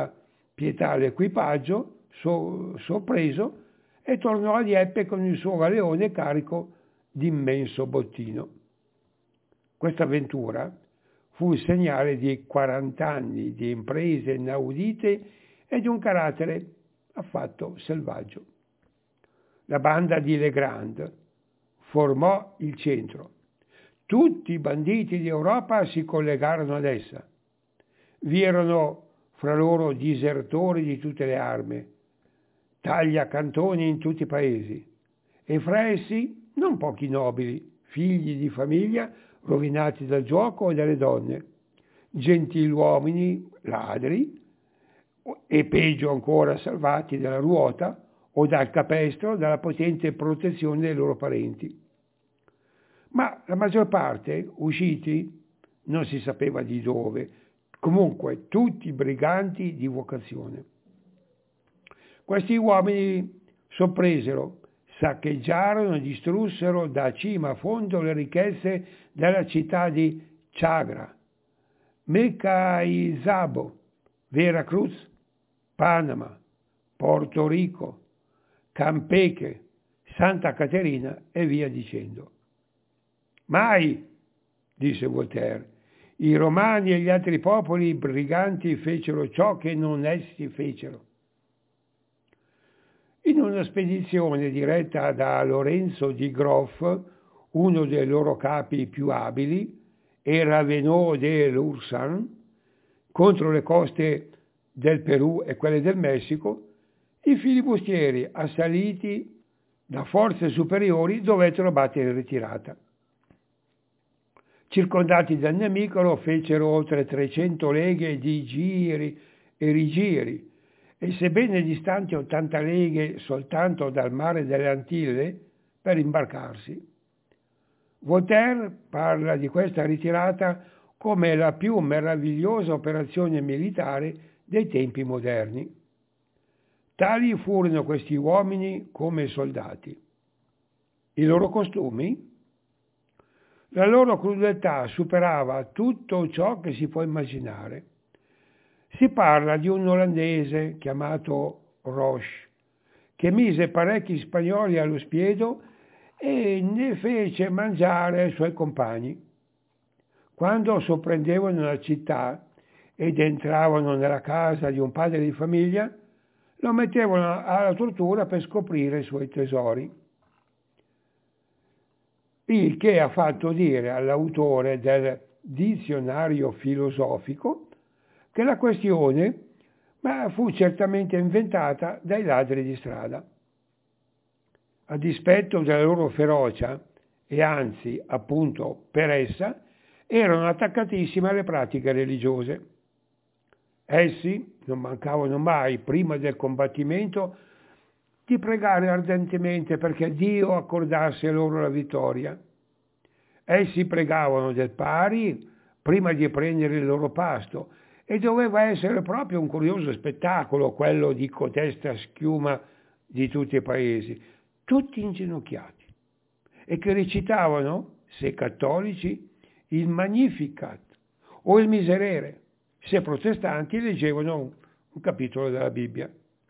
pietà l'equipaggio, sorpreso, e tornò a Dieppe con il suo galeone carico di immenso bottino. Questa avventura fu il segnale di 40 anni di imprese inaudite e di un carattere affatto selvaggio. La banda di Legrand formò il centro. Tutti i banditi d'Europa si collegarono ad essa. Vi erano fra loro disertori di tutte le armi, tagliacantoni in tutti i paesi, e fra essi non pochi nobili, figli di famiglia rovinati dal gioco e dalle donne, gentiluomini ladri e peggio ancora salvati dalla ruota o dal capestro dalla potente protezione dei loro parenti. Ma la maggior parte, usciti, non si sapeva di dove, comunque tutti briganti di vocazione. Questi uomini sorpresero, saccheggiarono e distrussero da cima a fondo le ricchezze della città di Chagra, Maracaibo, Veracruz, Panama, Porto Rico, Campeche, Santa Caterina e via dicendo. Mai, disse Voltaire, i romani e gli altri popoli briganti fecero ciò che non essi fecero. In una spedizione diretta da Lorenzo di Groff, uno dei loro capi più abili, e Ravenot de l'Ursan, contro le coste del Perù e quelle del Messico, i filibustieri assaliti da forze superiori dovettero battere in ritirata. Circondati dal nemico lo fecero oltre 300 leghe di giri e rigiri, e sebbene distanti 80 leghe soltanto dal mare delle Antille per imbarcarsi. Voltaire parla di questa ritirata come la più meravigliosa operazione militare dei tempi moderni. Tali furono questi uomini come soldati. I loro costumi? La loro crudeltà superava tutto ciò che si può immaginare. Si parla di un olandese chiamato Roche, che mise parecchi spagnoli allo spiedo e ne fece mangiare ai suoi compagni. Quando sorprendevano una città ed entravano nella casa di un padre di famiglia, lo mettevano alla tortura per scoprire i suoi tesori. Il che ha fatto dire all'autore del dizionario filosofico che la questione fu certamente inventata dai ladri di strada. A dispetto della loro ferocia, e anzi, appunto, per essa, erano attaccatissime alle pratiche religiose. Essi non mancavano mai, prima del combattimento, di pregare ardentemente perché Dio accordasse loro la vittoria. Essi pregavano del pari prima di prendere il loro pasto, e doveva essere proprio un curioso spettacolo quello di cotesta schiuma di tutti i paesi, tutti inginocchiati, e che recitavano, se cattolici, il Magnificat o il Miserere, se protestanti leggevano un capitolo della Bibbia.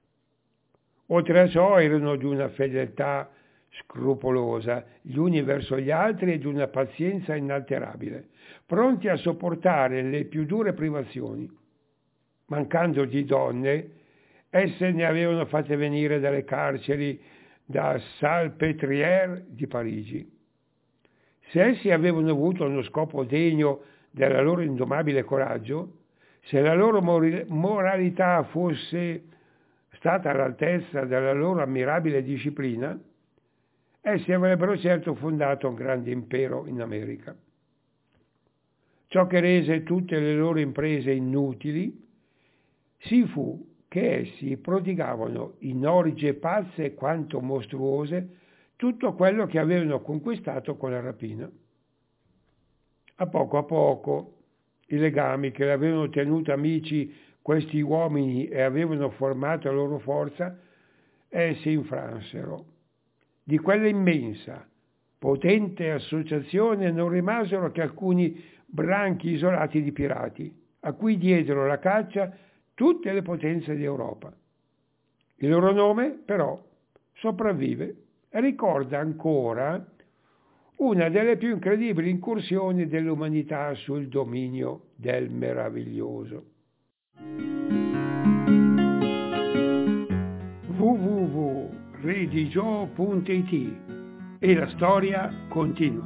Oltre a ciò erano di una fedeltà scrupolosa gli uni verso gli altri e di una pazienza inalterabile, pronti a sopportare le più dure privazioni. Mancando di donne, esse ne avevano fatte venire dalle carceri da Salpêtrière di Parigi. Se essi avevano avuto uno scopo degno del loro indomabile coraggio, se la loro moralità fosse stata all'altezza della loro ammirabile disciplina, essi avrebbero certo fondato un grande impero in America. Ciò che rese tutte le loro imprese inutili si fu che essi prodigavano in orge pazze quanto mostruose tutto quello che avevano conquistato con la rapina. A poco, i legami che avevano tenuto amici questi uomini e avevano formato la loro forza, si infransero. Di quella immensa, potente associazione non rimasero che alcuni branchi isolati di pirati, a cui diedero la caccia tutte le potenze d'Europa. Il loro nome, però, sopravvive e ricorda ancora una delle più incredibili incursioni dell'umanità sul dominio del meraviglioso. www.redigio.it e la storia continua.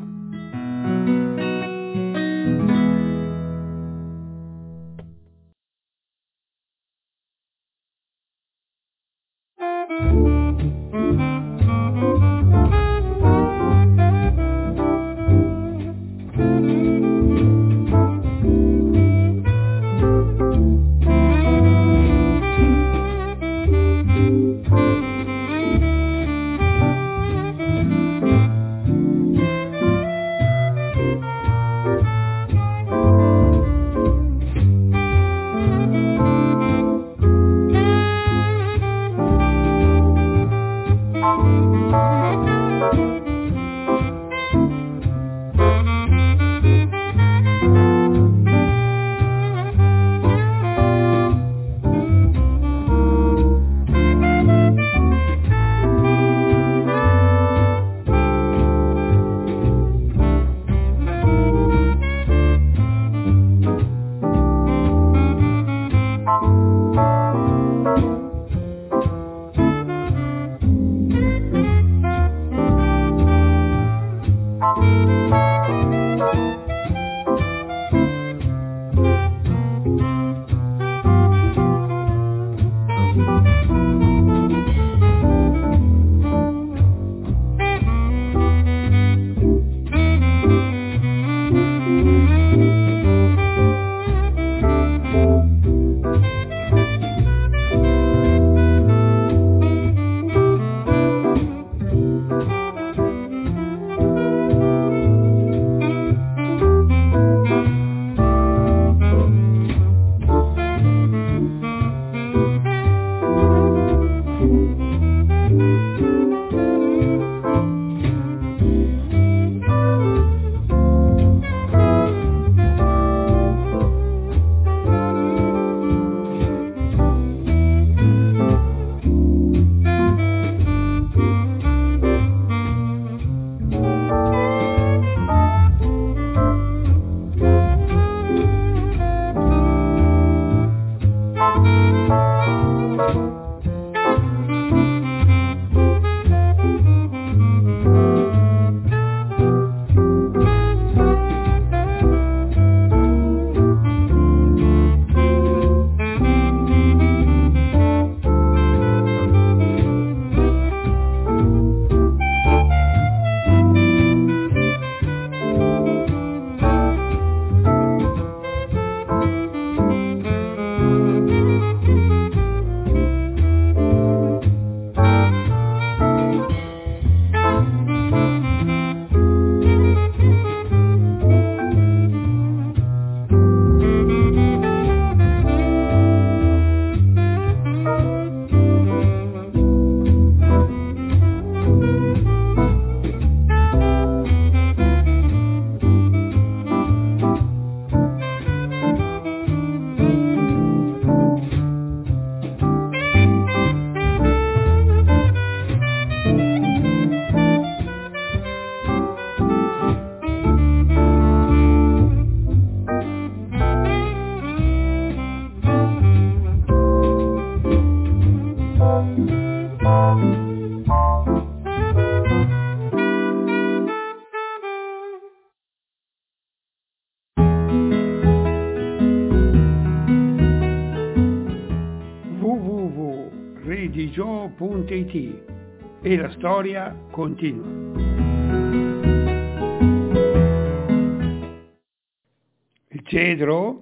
www.redigio.it e la storia continua. Il cedro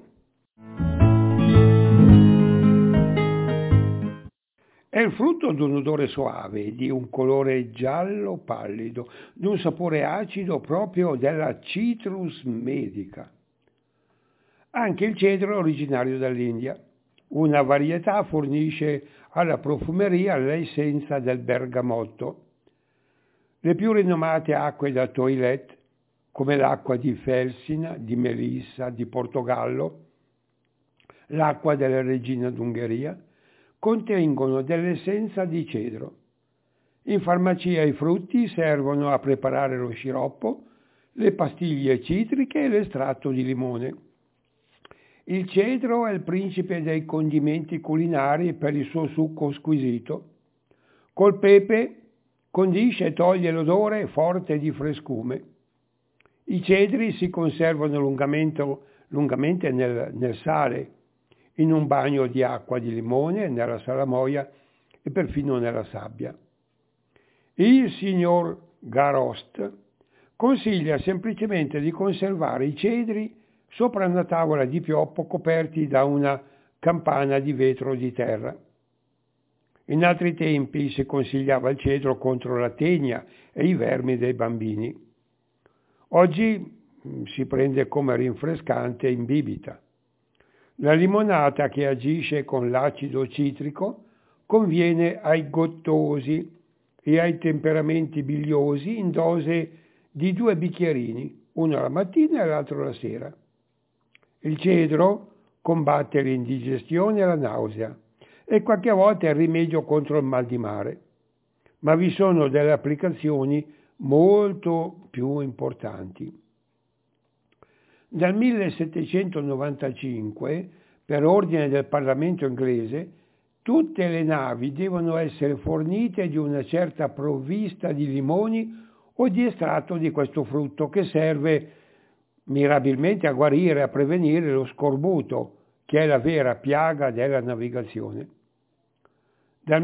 è il frutto di un odore soave, di un colore giallo pallido, di un sapore acido proprio della Citrus medica. Anche il cedro è originario dall'India. Una varietà fornisce alla profumeria l'essenza del bergamotto. Le più rinomate acque da toilette, come l'acqua di Felsina, di Melissa, di Portogallo, l'acqua della regina d'Ungheria, contengono dell'essenza di cedro. In farmacia i frutti servono a preparare lo sciroppo, le pastiglie citriche e l'estratto di limone. Il cedro è il principe dei condimenti culinari per il suo succo squisito. Col pepe condisce e toglie l'odore forte di frescume. I cedri si conservano lungamente nel sale, in un bagno di acqua di limone, nella salamoia e perfino nella sabbia. Il signor Garost consiglia semplicemente di conservare i cedri sopra una tavola di pioppo coperti da una campana di vetro di terra. In altri tempi si consigliava il cedro contro la tegna e i vermi dei bambini. Oggi si prende come rinfrescante in bibita. La limonata, che agisce con l'acido citrico, conviene ai gottosi e ai temperamenti biliosi in dose di 2 bicchierini, uno la mattina e l'altro la sera. Il cedro combatte l'indigestione e la nausea e qualche volta è il rimedio contro il mal di mare, ma vi sono delle applicazioni molto più importanti. Dal 1795, per ordine del Parlamento inglese, tutte le navi devono essere fornite di una certa provvista di limoni o di estratto di questo frutto, che serve mirabilmente a guarire e a prevenire lo scorbuto, che è la vera piaga della navigazione. Dal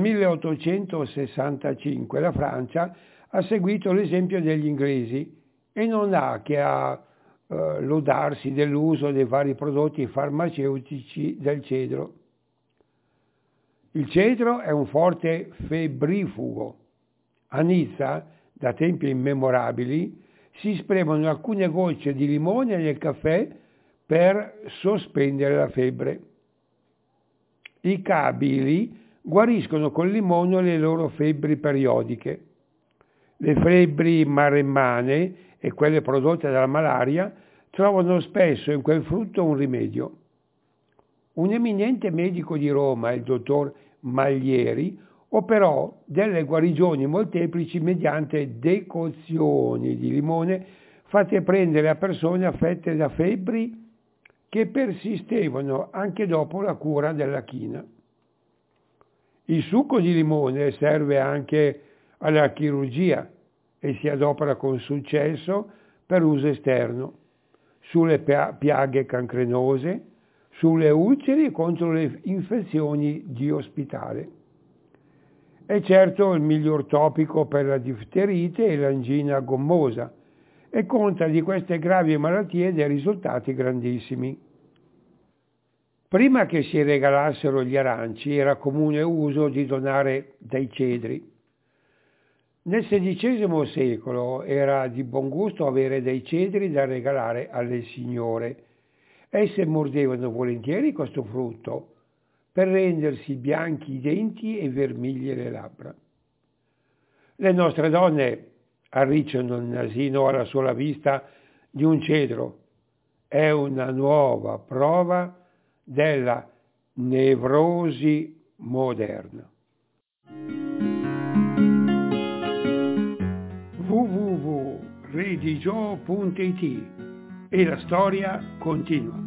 1865 la Francia ha seguito l'esempio degli inglesi e non ha che a lodarsi dell'uso dei vari prodotti farmaceutici del cedro. Il cedro è un forte febbrifugo. A Nizza, da tempi immemorabili, si spremano alcune gocce di limone nel caffè per sospendere la febbre. I kabili guariscono col limone le loro febbri periodiche. Le febbri maremmane e quelle prodotte dalla malaria trovano spesso in quel frutto un rimedio. Un eminente medico di Roma, il dottor Maglieri, operò delle guarigioni molteplici mediante decozioni di limone fatte prendere a persone affette da febbri che persistevano anche dopo la cura della china. Il succo di limone serve anche alla chirurgia e si adopera con successo per uso esterno, sulle piaghe cancrenose, sulle ulcere e contro le infezioni di ospitale. È certo il miglior topico per la difterite e l'angina gommosa e conta di queste gravi malattie dei risultati grandissimi. Prima che si regalassero gli aranci era comune uso di donare dei cedri. Nel XVI secolo era di buon gusto avere dei cedri da regalare alle signore. Esse mordevano volentieri questo frutto per rendersi bianchi i denti e vermiglie le labbra. Le nostre donne arricciano il nasino alla sola vista di un cedro. È una nuova prova della nevrosi moderna. www.redigio.it e la storia continua.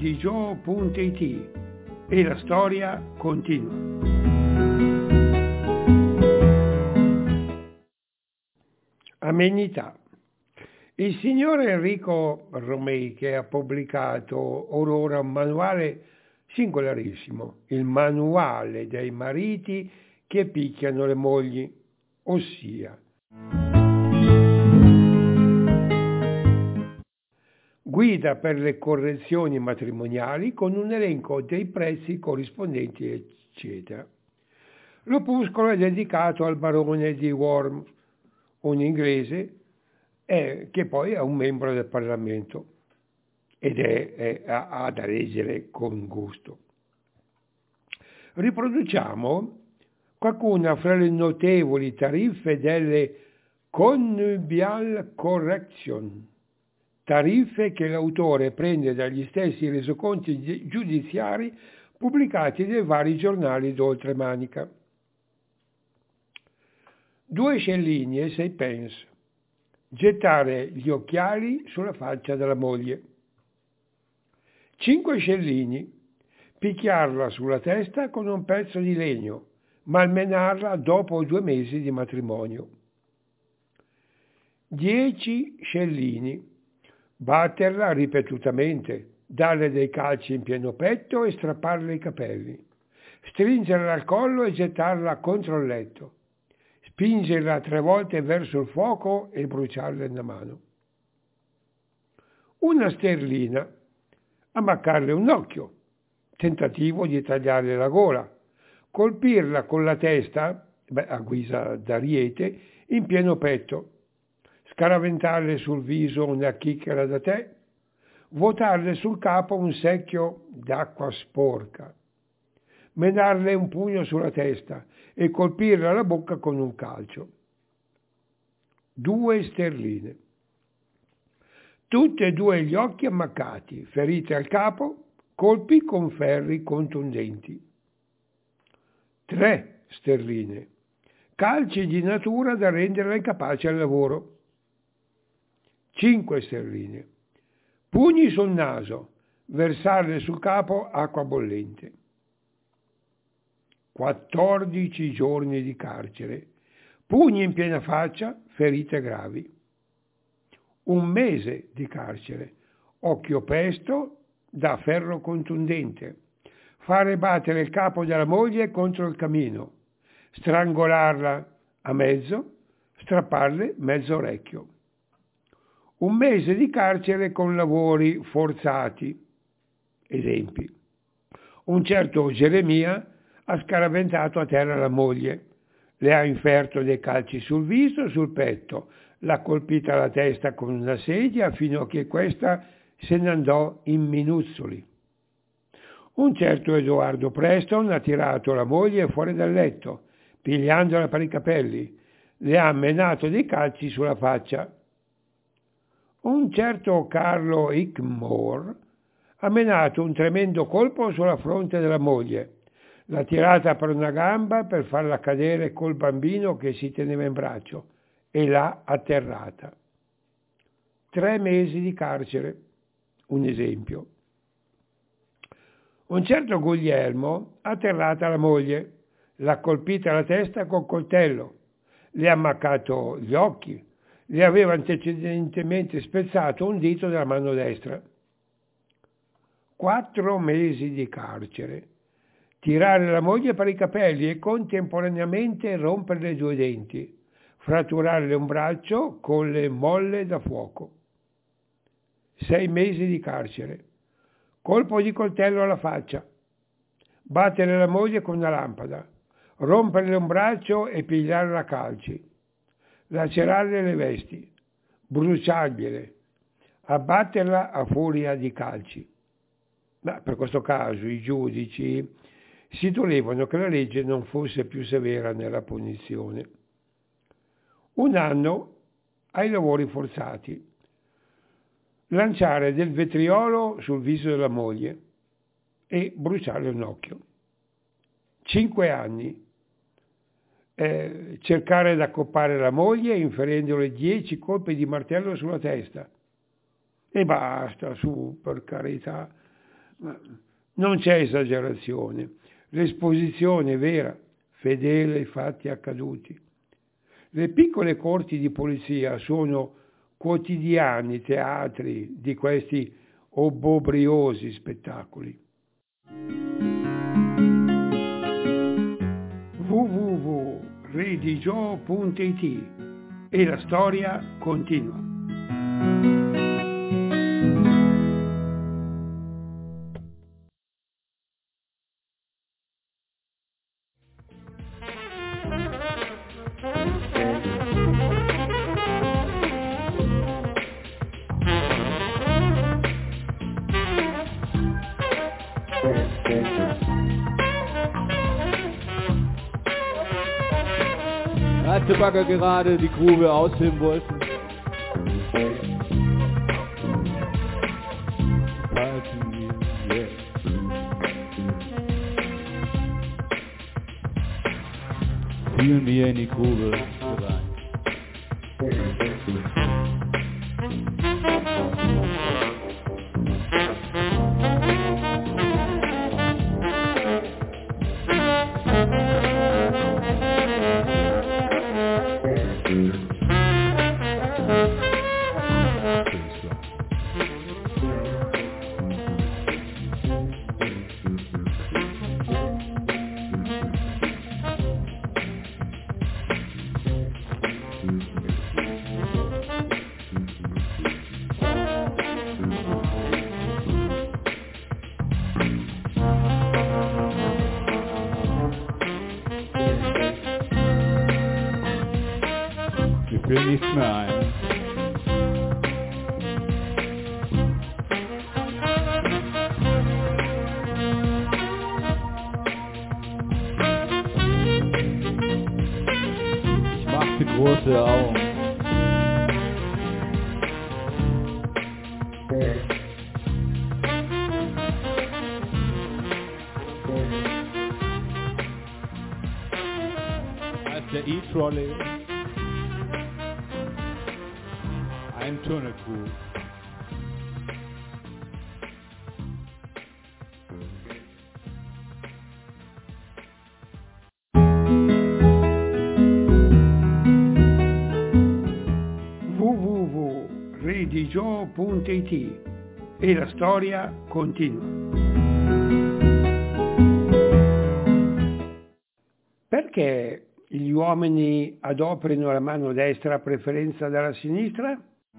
dgio.it e la storia continua. Amenità. Il signor Enrico Romei, che ha pubblicato orora un manuale singolarissimo, il manuale dei mariti che picchiano le mogli, ossia guida per le correzioni matrimoniali con un elenco dei prezzi corrispondenti, eccetera. L'opuscolo è dedicato al barone di Worms, un inglese che poi è un membro del Parlamento ed ha da leggere con gusto. Riproduciamo qualcuna fra le notevoli tariffe delle Connubial Correction, tariffe che l'autore prende dagli stessi resoconti giudiziari pubblicati nei vari giornali d'oltremanica. 2 scellini e 6 pence. Gettare gli occhiali sulla faccia della moglie. 5 scellini. Picchiarla sulla testa con un pezzo di legno, malmenarla dopo 2 mesi di matrimonio. 10 scellini. Batterla ripetutamente, darle dei calci in pieno petto e strapparle i capelli. Stringerla al collo e gettarla contro il letto. Spingerla 3 volte verso il fuoco e bruciarla in mano. 1 sterlina, ammaccarle un occhio, tentativo di tagliarle la gola, colpirla con la testa, a guisa d'ariete, in pieno petto, scaraventarle sul viso una chicchera da tè, vuotarle sul capo un secchio d'acqua sporca, menarle un pugno sulla testa e colpirla alla bocca con un calcio. 2 sterline. Tutti e 2 gli occhi ammaccati, ferite al capo, colpi con ferri contundenti. 3 sterline. Calci di natura da renderla incapace al lavoro. 5 sterline. Pugni sul naso, versarle sul capo acqua bollente. 14 giorni di carcere, pugni in piena faccia, ferite gravi. 1 mese di carcere, occhio pesto da ferro contundente, fare battere il capo della moglie contro il camino, strangolarla a mezzo, strapparle mezzo orecchio. 1 mese di carcere con lavori forzati. Esempi. Un certo Geremia ha scaraventato a terra la moglie, le ha inferto dei calci sul viso e sul petto, l'ha colpita alla testa con una sedia fino a che questa se ne andò in minuzzoli. Un certo Edoardo Preston ha tirato la moglie fuori dal letto, pigliandola per i capelli, le ha menato dei calci sulla faccia. Un certo Carlo Hickmore ha menato un tremendo colpo sulla fronte della moglie, l'ha tirata per una gamba per farla cadere col bambino che si teneva in braccio e l'ha atterrata. 3 mesi di carcere, un esempio. Un certo Guglielmo ha atterrata la moglie, l'ha colpita alla testa col coltello, le ha ammaccato gli occhi, le aveva antecedentemente spezzato un dito della mano destra. 4 mesi di carcere. Tirare la moglie per i capelli e contemporaneamente romperle 2 denti, fratturarle un braccio con le molle da fuoco. 6 mesi di carcere. Colpo di coltello alla faccia. Battere la moglie con una lampada. Romperle un braccio e pigliarla a calci. Lacerarle le vesti. Bruciargliele. Abbatterla a furia di calci. Ma per questo caso i giudici si dolevano che la legge non fosse più severa nella punizione. 1 anno ai lavori forzati. Lanciare del vetriolo sul viso della moglie e bruciarle un occhio. 5 anni. Cercare di accoppare la moglie inferendole 10 colpi di martello sulla testa. E basta, su, per carità. Non c'è esagerazione, l'esposizione è vera, fedele ai fatti accaduti. Le piccole corti di polizia sono quotidiani teatri di questi obbobriosi spettacoli. www.redigio.it e la storia continua. Als der Bagger gerade die Grube ausheben wollte, fielen wir in die Grube rein. Mir fällt nichts mehr ein. Ich machte große Augen. Als der E-Trolley einen Tunnel grub. www.redigio.it e la storia continua. Perché gli uomini adoperino la mano destra a preferenza della sinistra?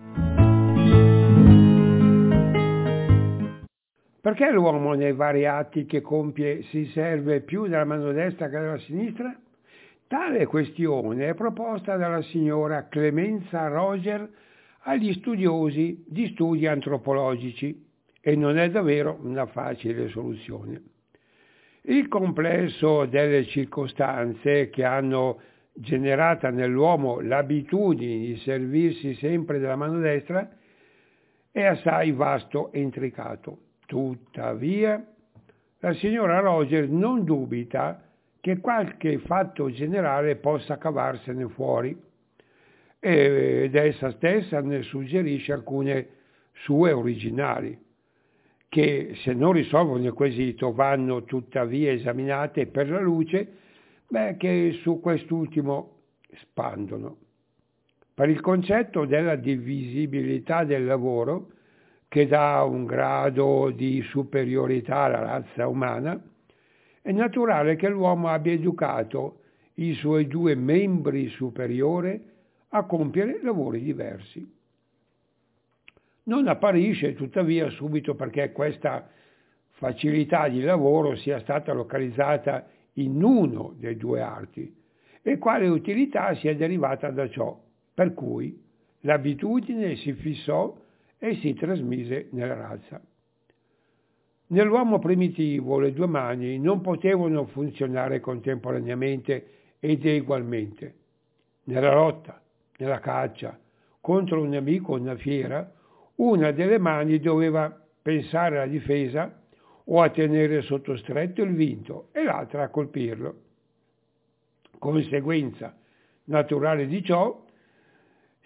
Perché l'uomo nei vari atti che compie si serve più della mano destra che della sinistra? Tale questione è proposta dalla signora Clemenza Roger agli studiosi di studi antropologici e non è davvero una facile soluzione. Il complesso delle circostanze che hanno generata nell'uomo l'abitudine di servirsi sempre della mano destra è assai vasto e intricato. Tuttavia, la signora Roger non dubita che qualche fatto generale possa cavarsene fuori ed essa stessa ne suggerisce alcune sue originali, che se non risolvono il quesito vanno tuttavia esaminate per la luce che su quest'ultimo spandono. Per il concetto della divisibilità del lavoro, che dà un grado di superiorità alla razza umana, è naturale che l'uomo abbia educato i suoi due membri superiori a compiere lavori diversi. Non apparisce tuttavia subito perché questa facilità di lavoro sia stata localizzata in uno dei due arti e quale utilità sia derivata da ciò, per cui l'abitudine si fissò e si trasmise nella razza. Nell'uomo primitivo le due mani non potevano funzionare contemporaneamente ed egualmente. Nella lotta, nella caccia, contro un nemico o una fiera, una delle mani doveva pensare alla difesa o a tenere sotto stretto il vinto e l'altra a colpirlo. Conseguenza naturale di ciò,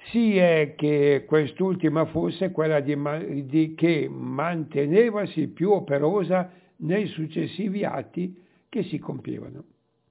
sì è che quest'ultima fosse quella che mantenevasi più operosa nei successivi atti che si compievano.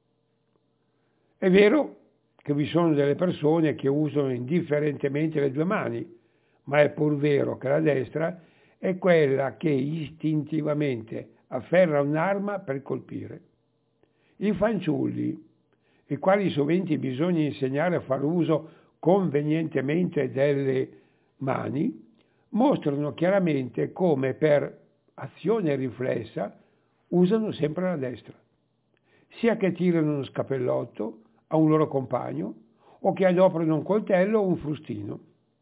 È vero che vi sono delle persone che usano indifferentemente le due mani, ma è pur vero che la destra è quella che istintivamente afferra un'arma per colpire. I fanciulli, i quali sovente bisogna insegnare a far uso convenientemente delle mani, mostrano chiaramente come per azione riflessa usano sempre la destra, sia che tirano uno scappellotto a un loro compagno o che adoperano un coltello o un frustino.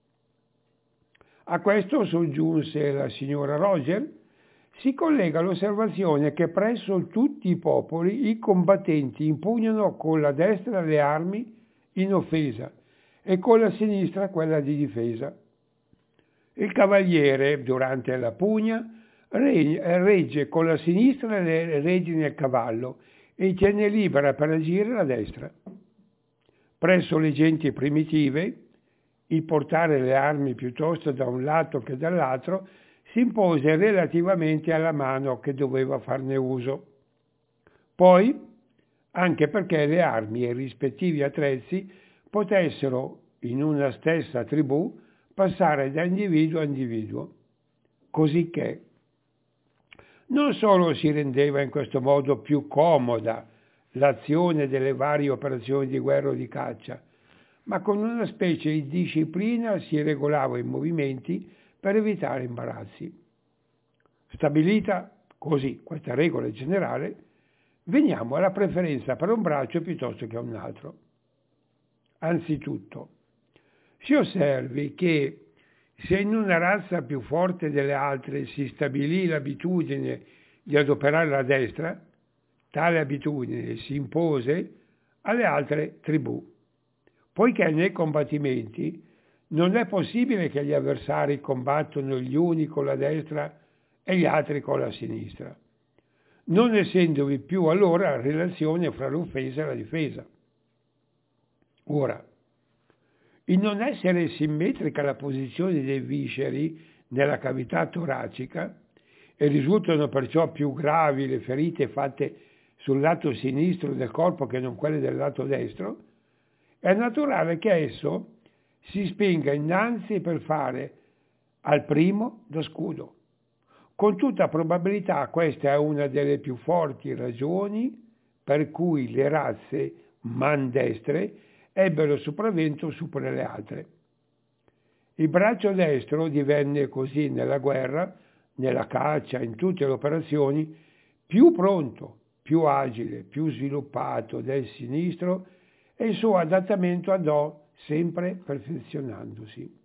A questo soggiunse la signora Roger, si collega l'osservazione che presso tutti i popoli i combattenti impugnano con la destra le armi in offesa e con la sinistra quella di difesa. Il cavaliere, durante la pugna, regge con la sinistra le redini del cavallo e tiene libera per agire la destra. Presso le genti primitive, il portare le armi piuttosto da un lato che dall'altro si impose relativamente alla mano che doveva farne uso. Poi, anche perché le armi e i rispettivi attrezzi potessero, in una stessa tribù, passare da individuo a individuo, cosicché non solo si rendeva in questo modo più comoda l'azione delle varie operazioni di guerra o di caccia, ma con una specie di disciplina si regolava i movimenti per evitare imbarazzi. Stabilita così questa regola generale, veniamo alla preferenza per un braccio piuttosto che un altro. Anzitutto, si osservi che se in una razza più forte delle altre si stabilì l'abitudine di adoperare la destra, tale abitudine si impose alle altre tribù, poiché nei combattimenti non è possibile che gli avversari combattono gli uni con la destra e gli altri con la sinistra, non essendovi più allora relazione fra l'offesa e la difesa. Ora, il non essere simmetrica la posizione dei visceri nella cavità toracica, e risultano perciò più gravi le ferite fatte sul lato sinistro del corpo che non quelle del lato destro, è naturale che esso si spinga innanzi per fare al primo da scudo. Con tutta probabilità questa è una delle più forti ragioni per cui le razze mandestre ebbero sopravvento sopra le altre. Il braccio destro divenne così nella guerra, nella caccia, in tutte le operazioni, più pronto, più agile, più sviluppato del sinistro e il suo adattamento andò sempre perfezionandosi.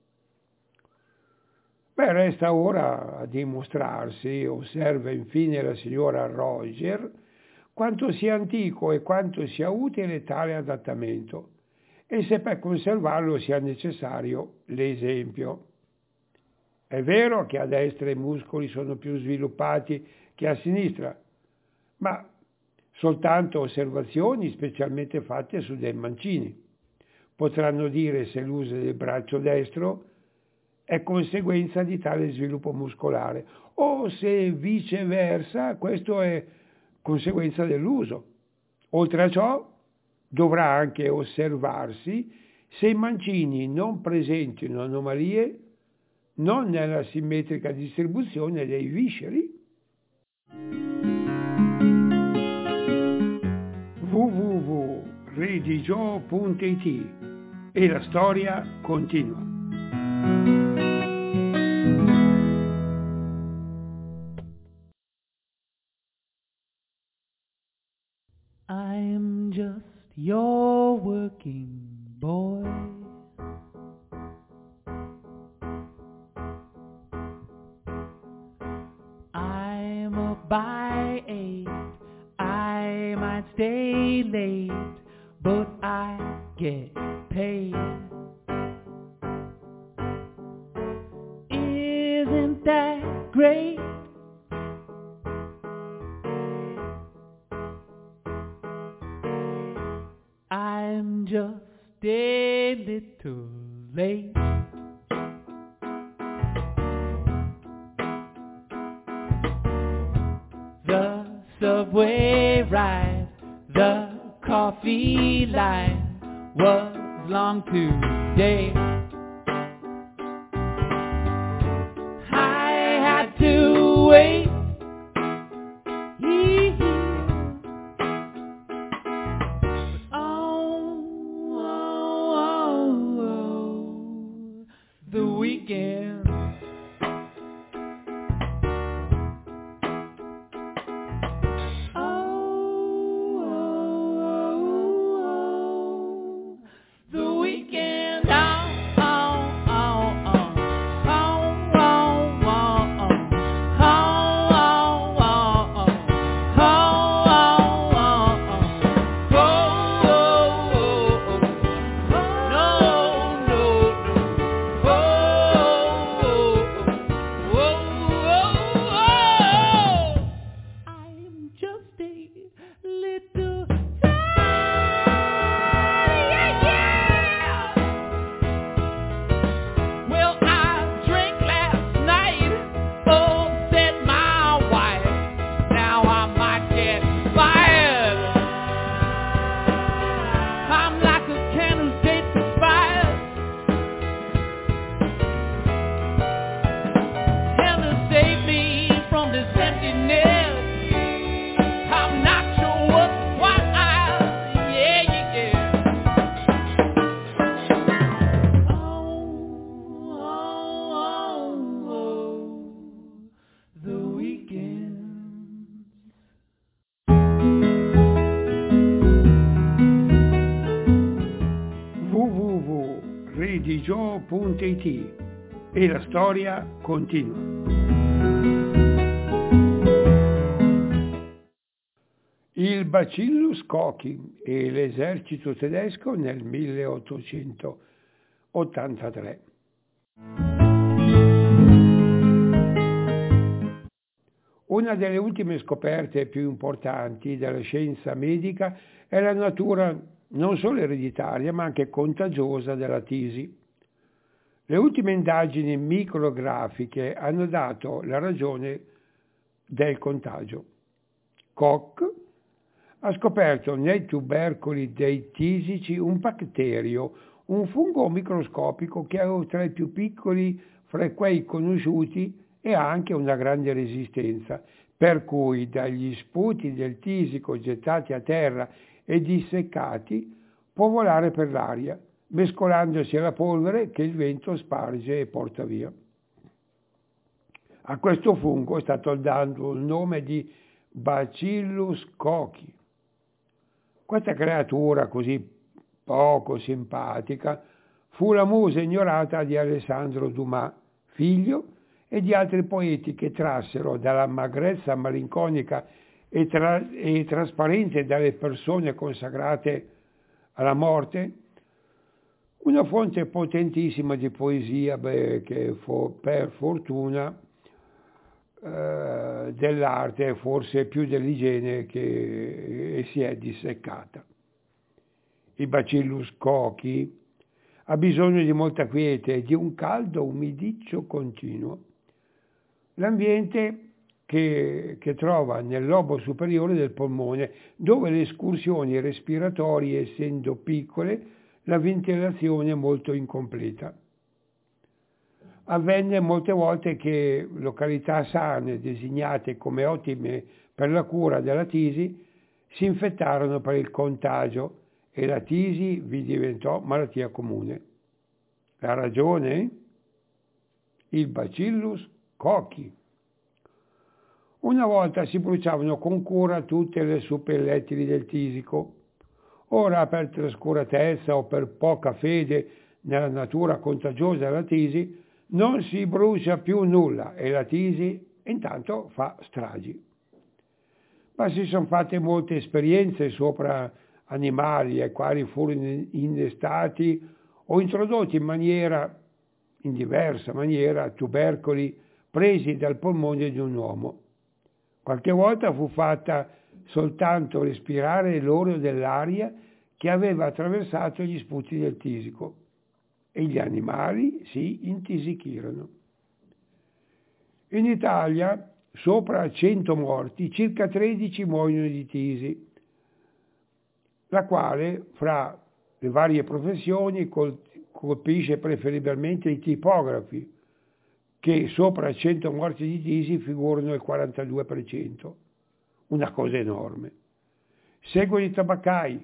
Resta ora a dimostrarsi, osserva infine la signora Roger, quanto sia antico e quanto sia utile tale adattamento, e se per conservarlo sia necessario l'esempio. È vero che a destra i muscoli sono più sviluppati che a sinistra, ma soltanto osservazioni specialmente fatte su dei mancini potranno dire se l'uso del braccio destro è conseguenza di tale sviluppo muscolare o se viceversa questo è conseguenza dell'uso. Oltre a ciò dovrà anche osservarsi se i mancini non presentino anomalie non nella simmetrica distribuzione dei visceri. www.redigio.it e la storia continua. I'm just your working boy. I'm up by 8. I might stay late, but I get paid. Isn't that great? I'm just a little late. The subway ride, the coffee line was long today. I had to wait. The weekend. The weekend. www.redigio.it e la storia continua. Il Bacillus Kochi e l'esercito tedesco nel 1883. Una delle ultime scoperte più importanti della scienza medica è la natura non solo ereditaria ma anche contagiosa della tisi. Le ultime indagini micrografiche hanno dato la ragione del contagio. Koch ha scoperto nei tubercoli dei tisici un batterio, un fungo microscopico che è tra i più piccoli fra quei conosciuti e ha anche una grande resistenza, per cui dagli sputi del tisico gettati a terra e disseccati può volare per l'aria, mescolandosi alla polvere che il vento sparge e porta via. A questo fungo è stato dato il nome di Bacillus Kochi. Questa creatura così poco simpatica fu la musa ignorata di Alessandro Dumas, figlio, e di altri poeti che trassero dalla magrezza malinconica e trasparente dalle persone consacrate alla morte una fonte potentissima di poesia che per fortuna dell'arte, forse più dell'igiene, che si è disseccata. Il Bacillus Kochi ha bisogno di molta quiete e di un caldo umidiccio continuo. L'ambiente che trova nel lobo superiore del polmone, dove le escursioni respiratorie, essendo piccole, la ventilazione è molto incompleta. Avvenne molte volte che località sane, designate come ottime per la cura della tisi, si infettarono per il contagio e la tisi vi diventò malattia comune. La ragione? Il Bacillus Kochi. Una volta si bruciavano con cura tutte le suppellettili del tisico. Ora, per trascuratezza o per poca fede nella natura contagiosa della tisi, non si brucia più nulla e la tisi intanto fa stragi. Ma si sono fatte molte esperienze sopra animali ai quali furono innestati o introdotti in diversa maniera, tubercoli presi dal polmone di un uomo. Qualche volta fu fatta soltanto respirare l'odore dell'aria che aveva attraversato gli sputi del tisico. e gli animali si intisichirono. In Italia, sopra 100 morti, circa 13 muoiono di tisi, la quale, fra le varie professioni, colpisce preferibilmente i tipografi, che sopra 100 morti di tisi figurano il 42%, una cosa enorme. Seguono i tabaccai,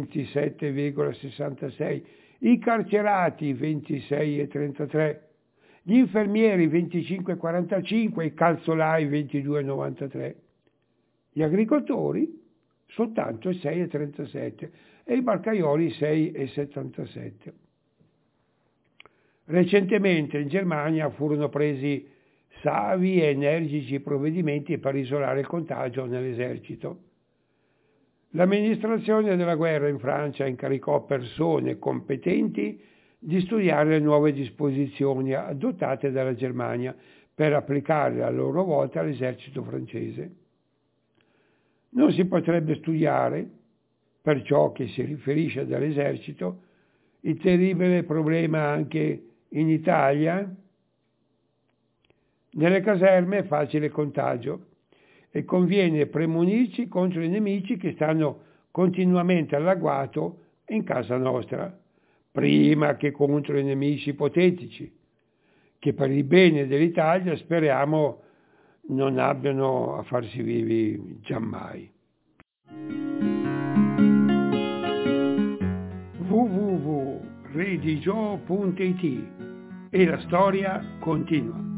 27,66, i carcerati, 26,33, gli infermieri, 25,45, i calzolai, 22,93, gli agricoltori, soltanto 6,37 e i barcaioli 6,77. Recentemente in Germania furono presi savi e energici provvedimenti per isolare il contagio nell'esercito. L'amministrazione della guerra in Francia incaricò persone competenti di studiare le nuove disposizioni adottate dalla Germania per applicarle a loro volta all'esercito francese. Non si potrebbe studiare, per ciò che si riferisce all'esercito, il terribile problema anche in Italia. Nelle caserme è facile contagio e conviene premunirci contro i nemici che stanno continuamente all'agguato in casa nostra, prima che contro i nemici ipotetici, che per il bene dell'Italia speriamo non abbiano a farsi vivi giammai. www.redigio.it e la storia continua.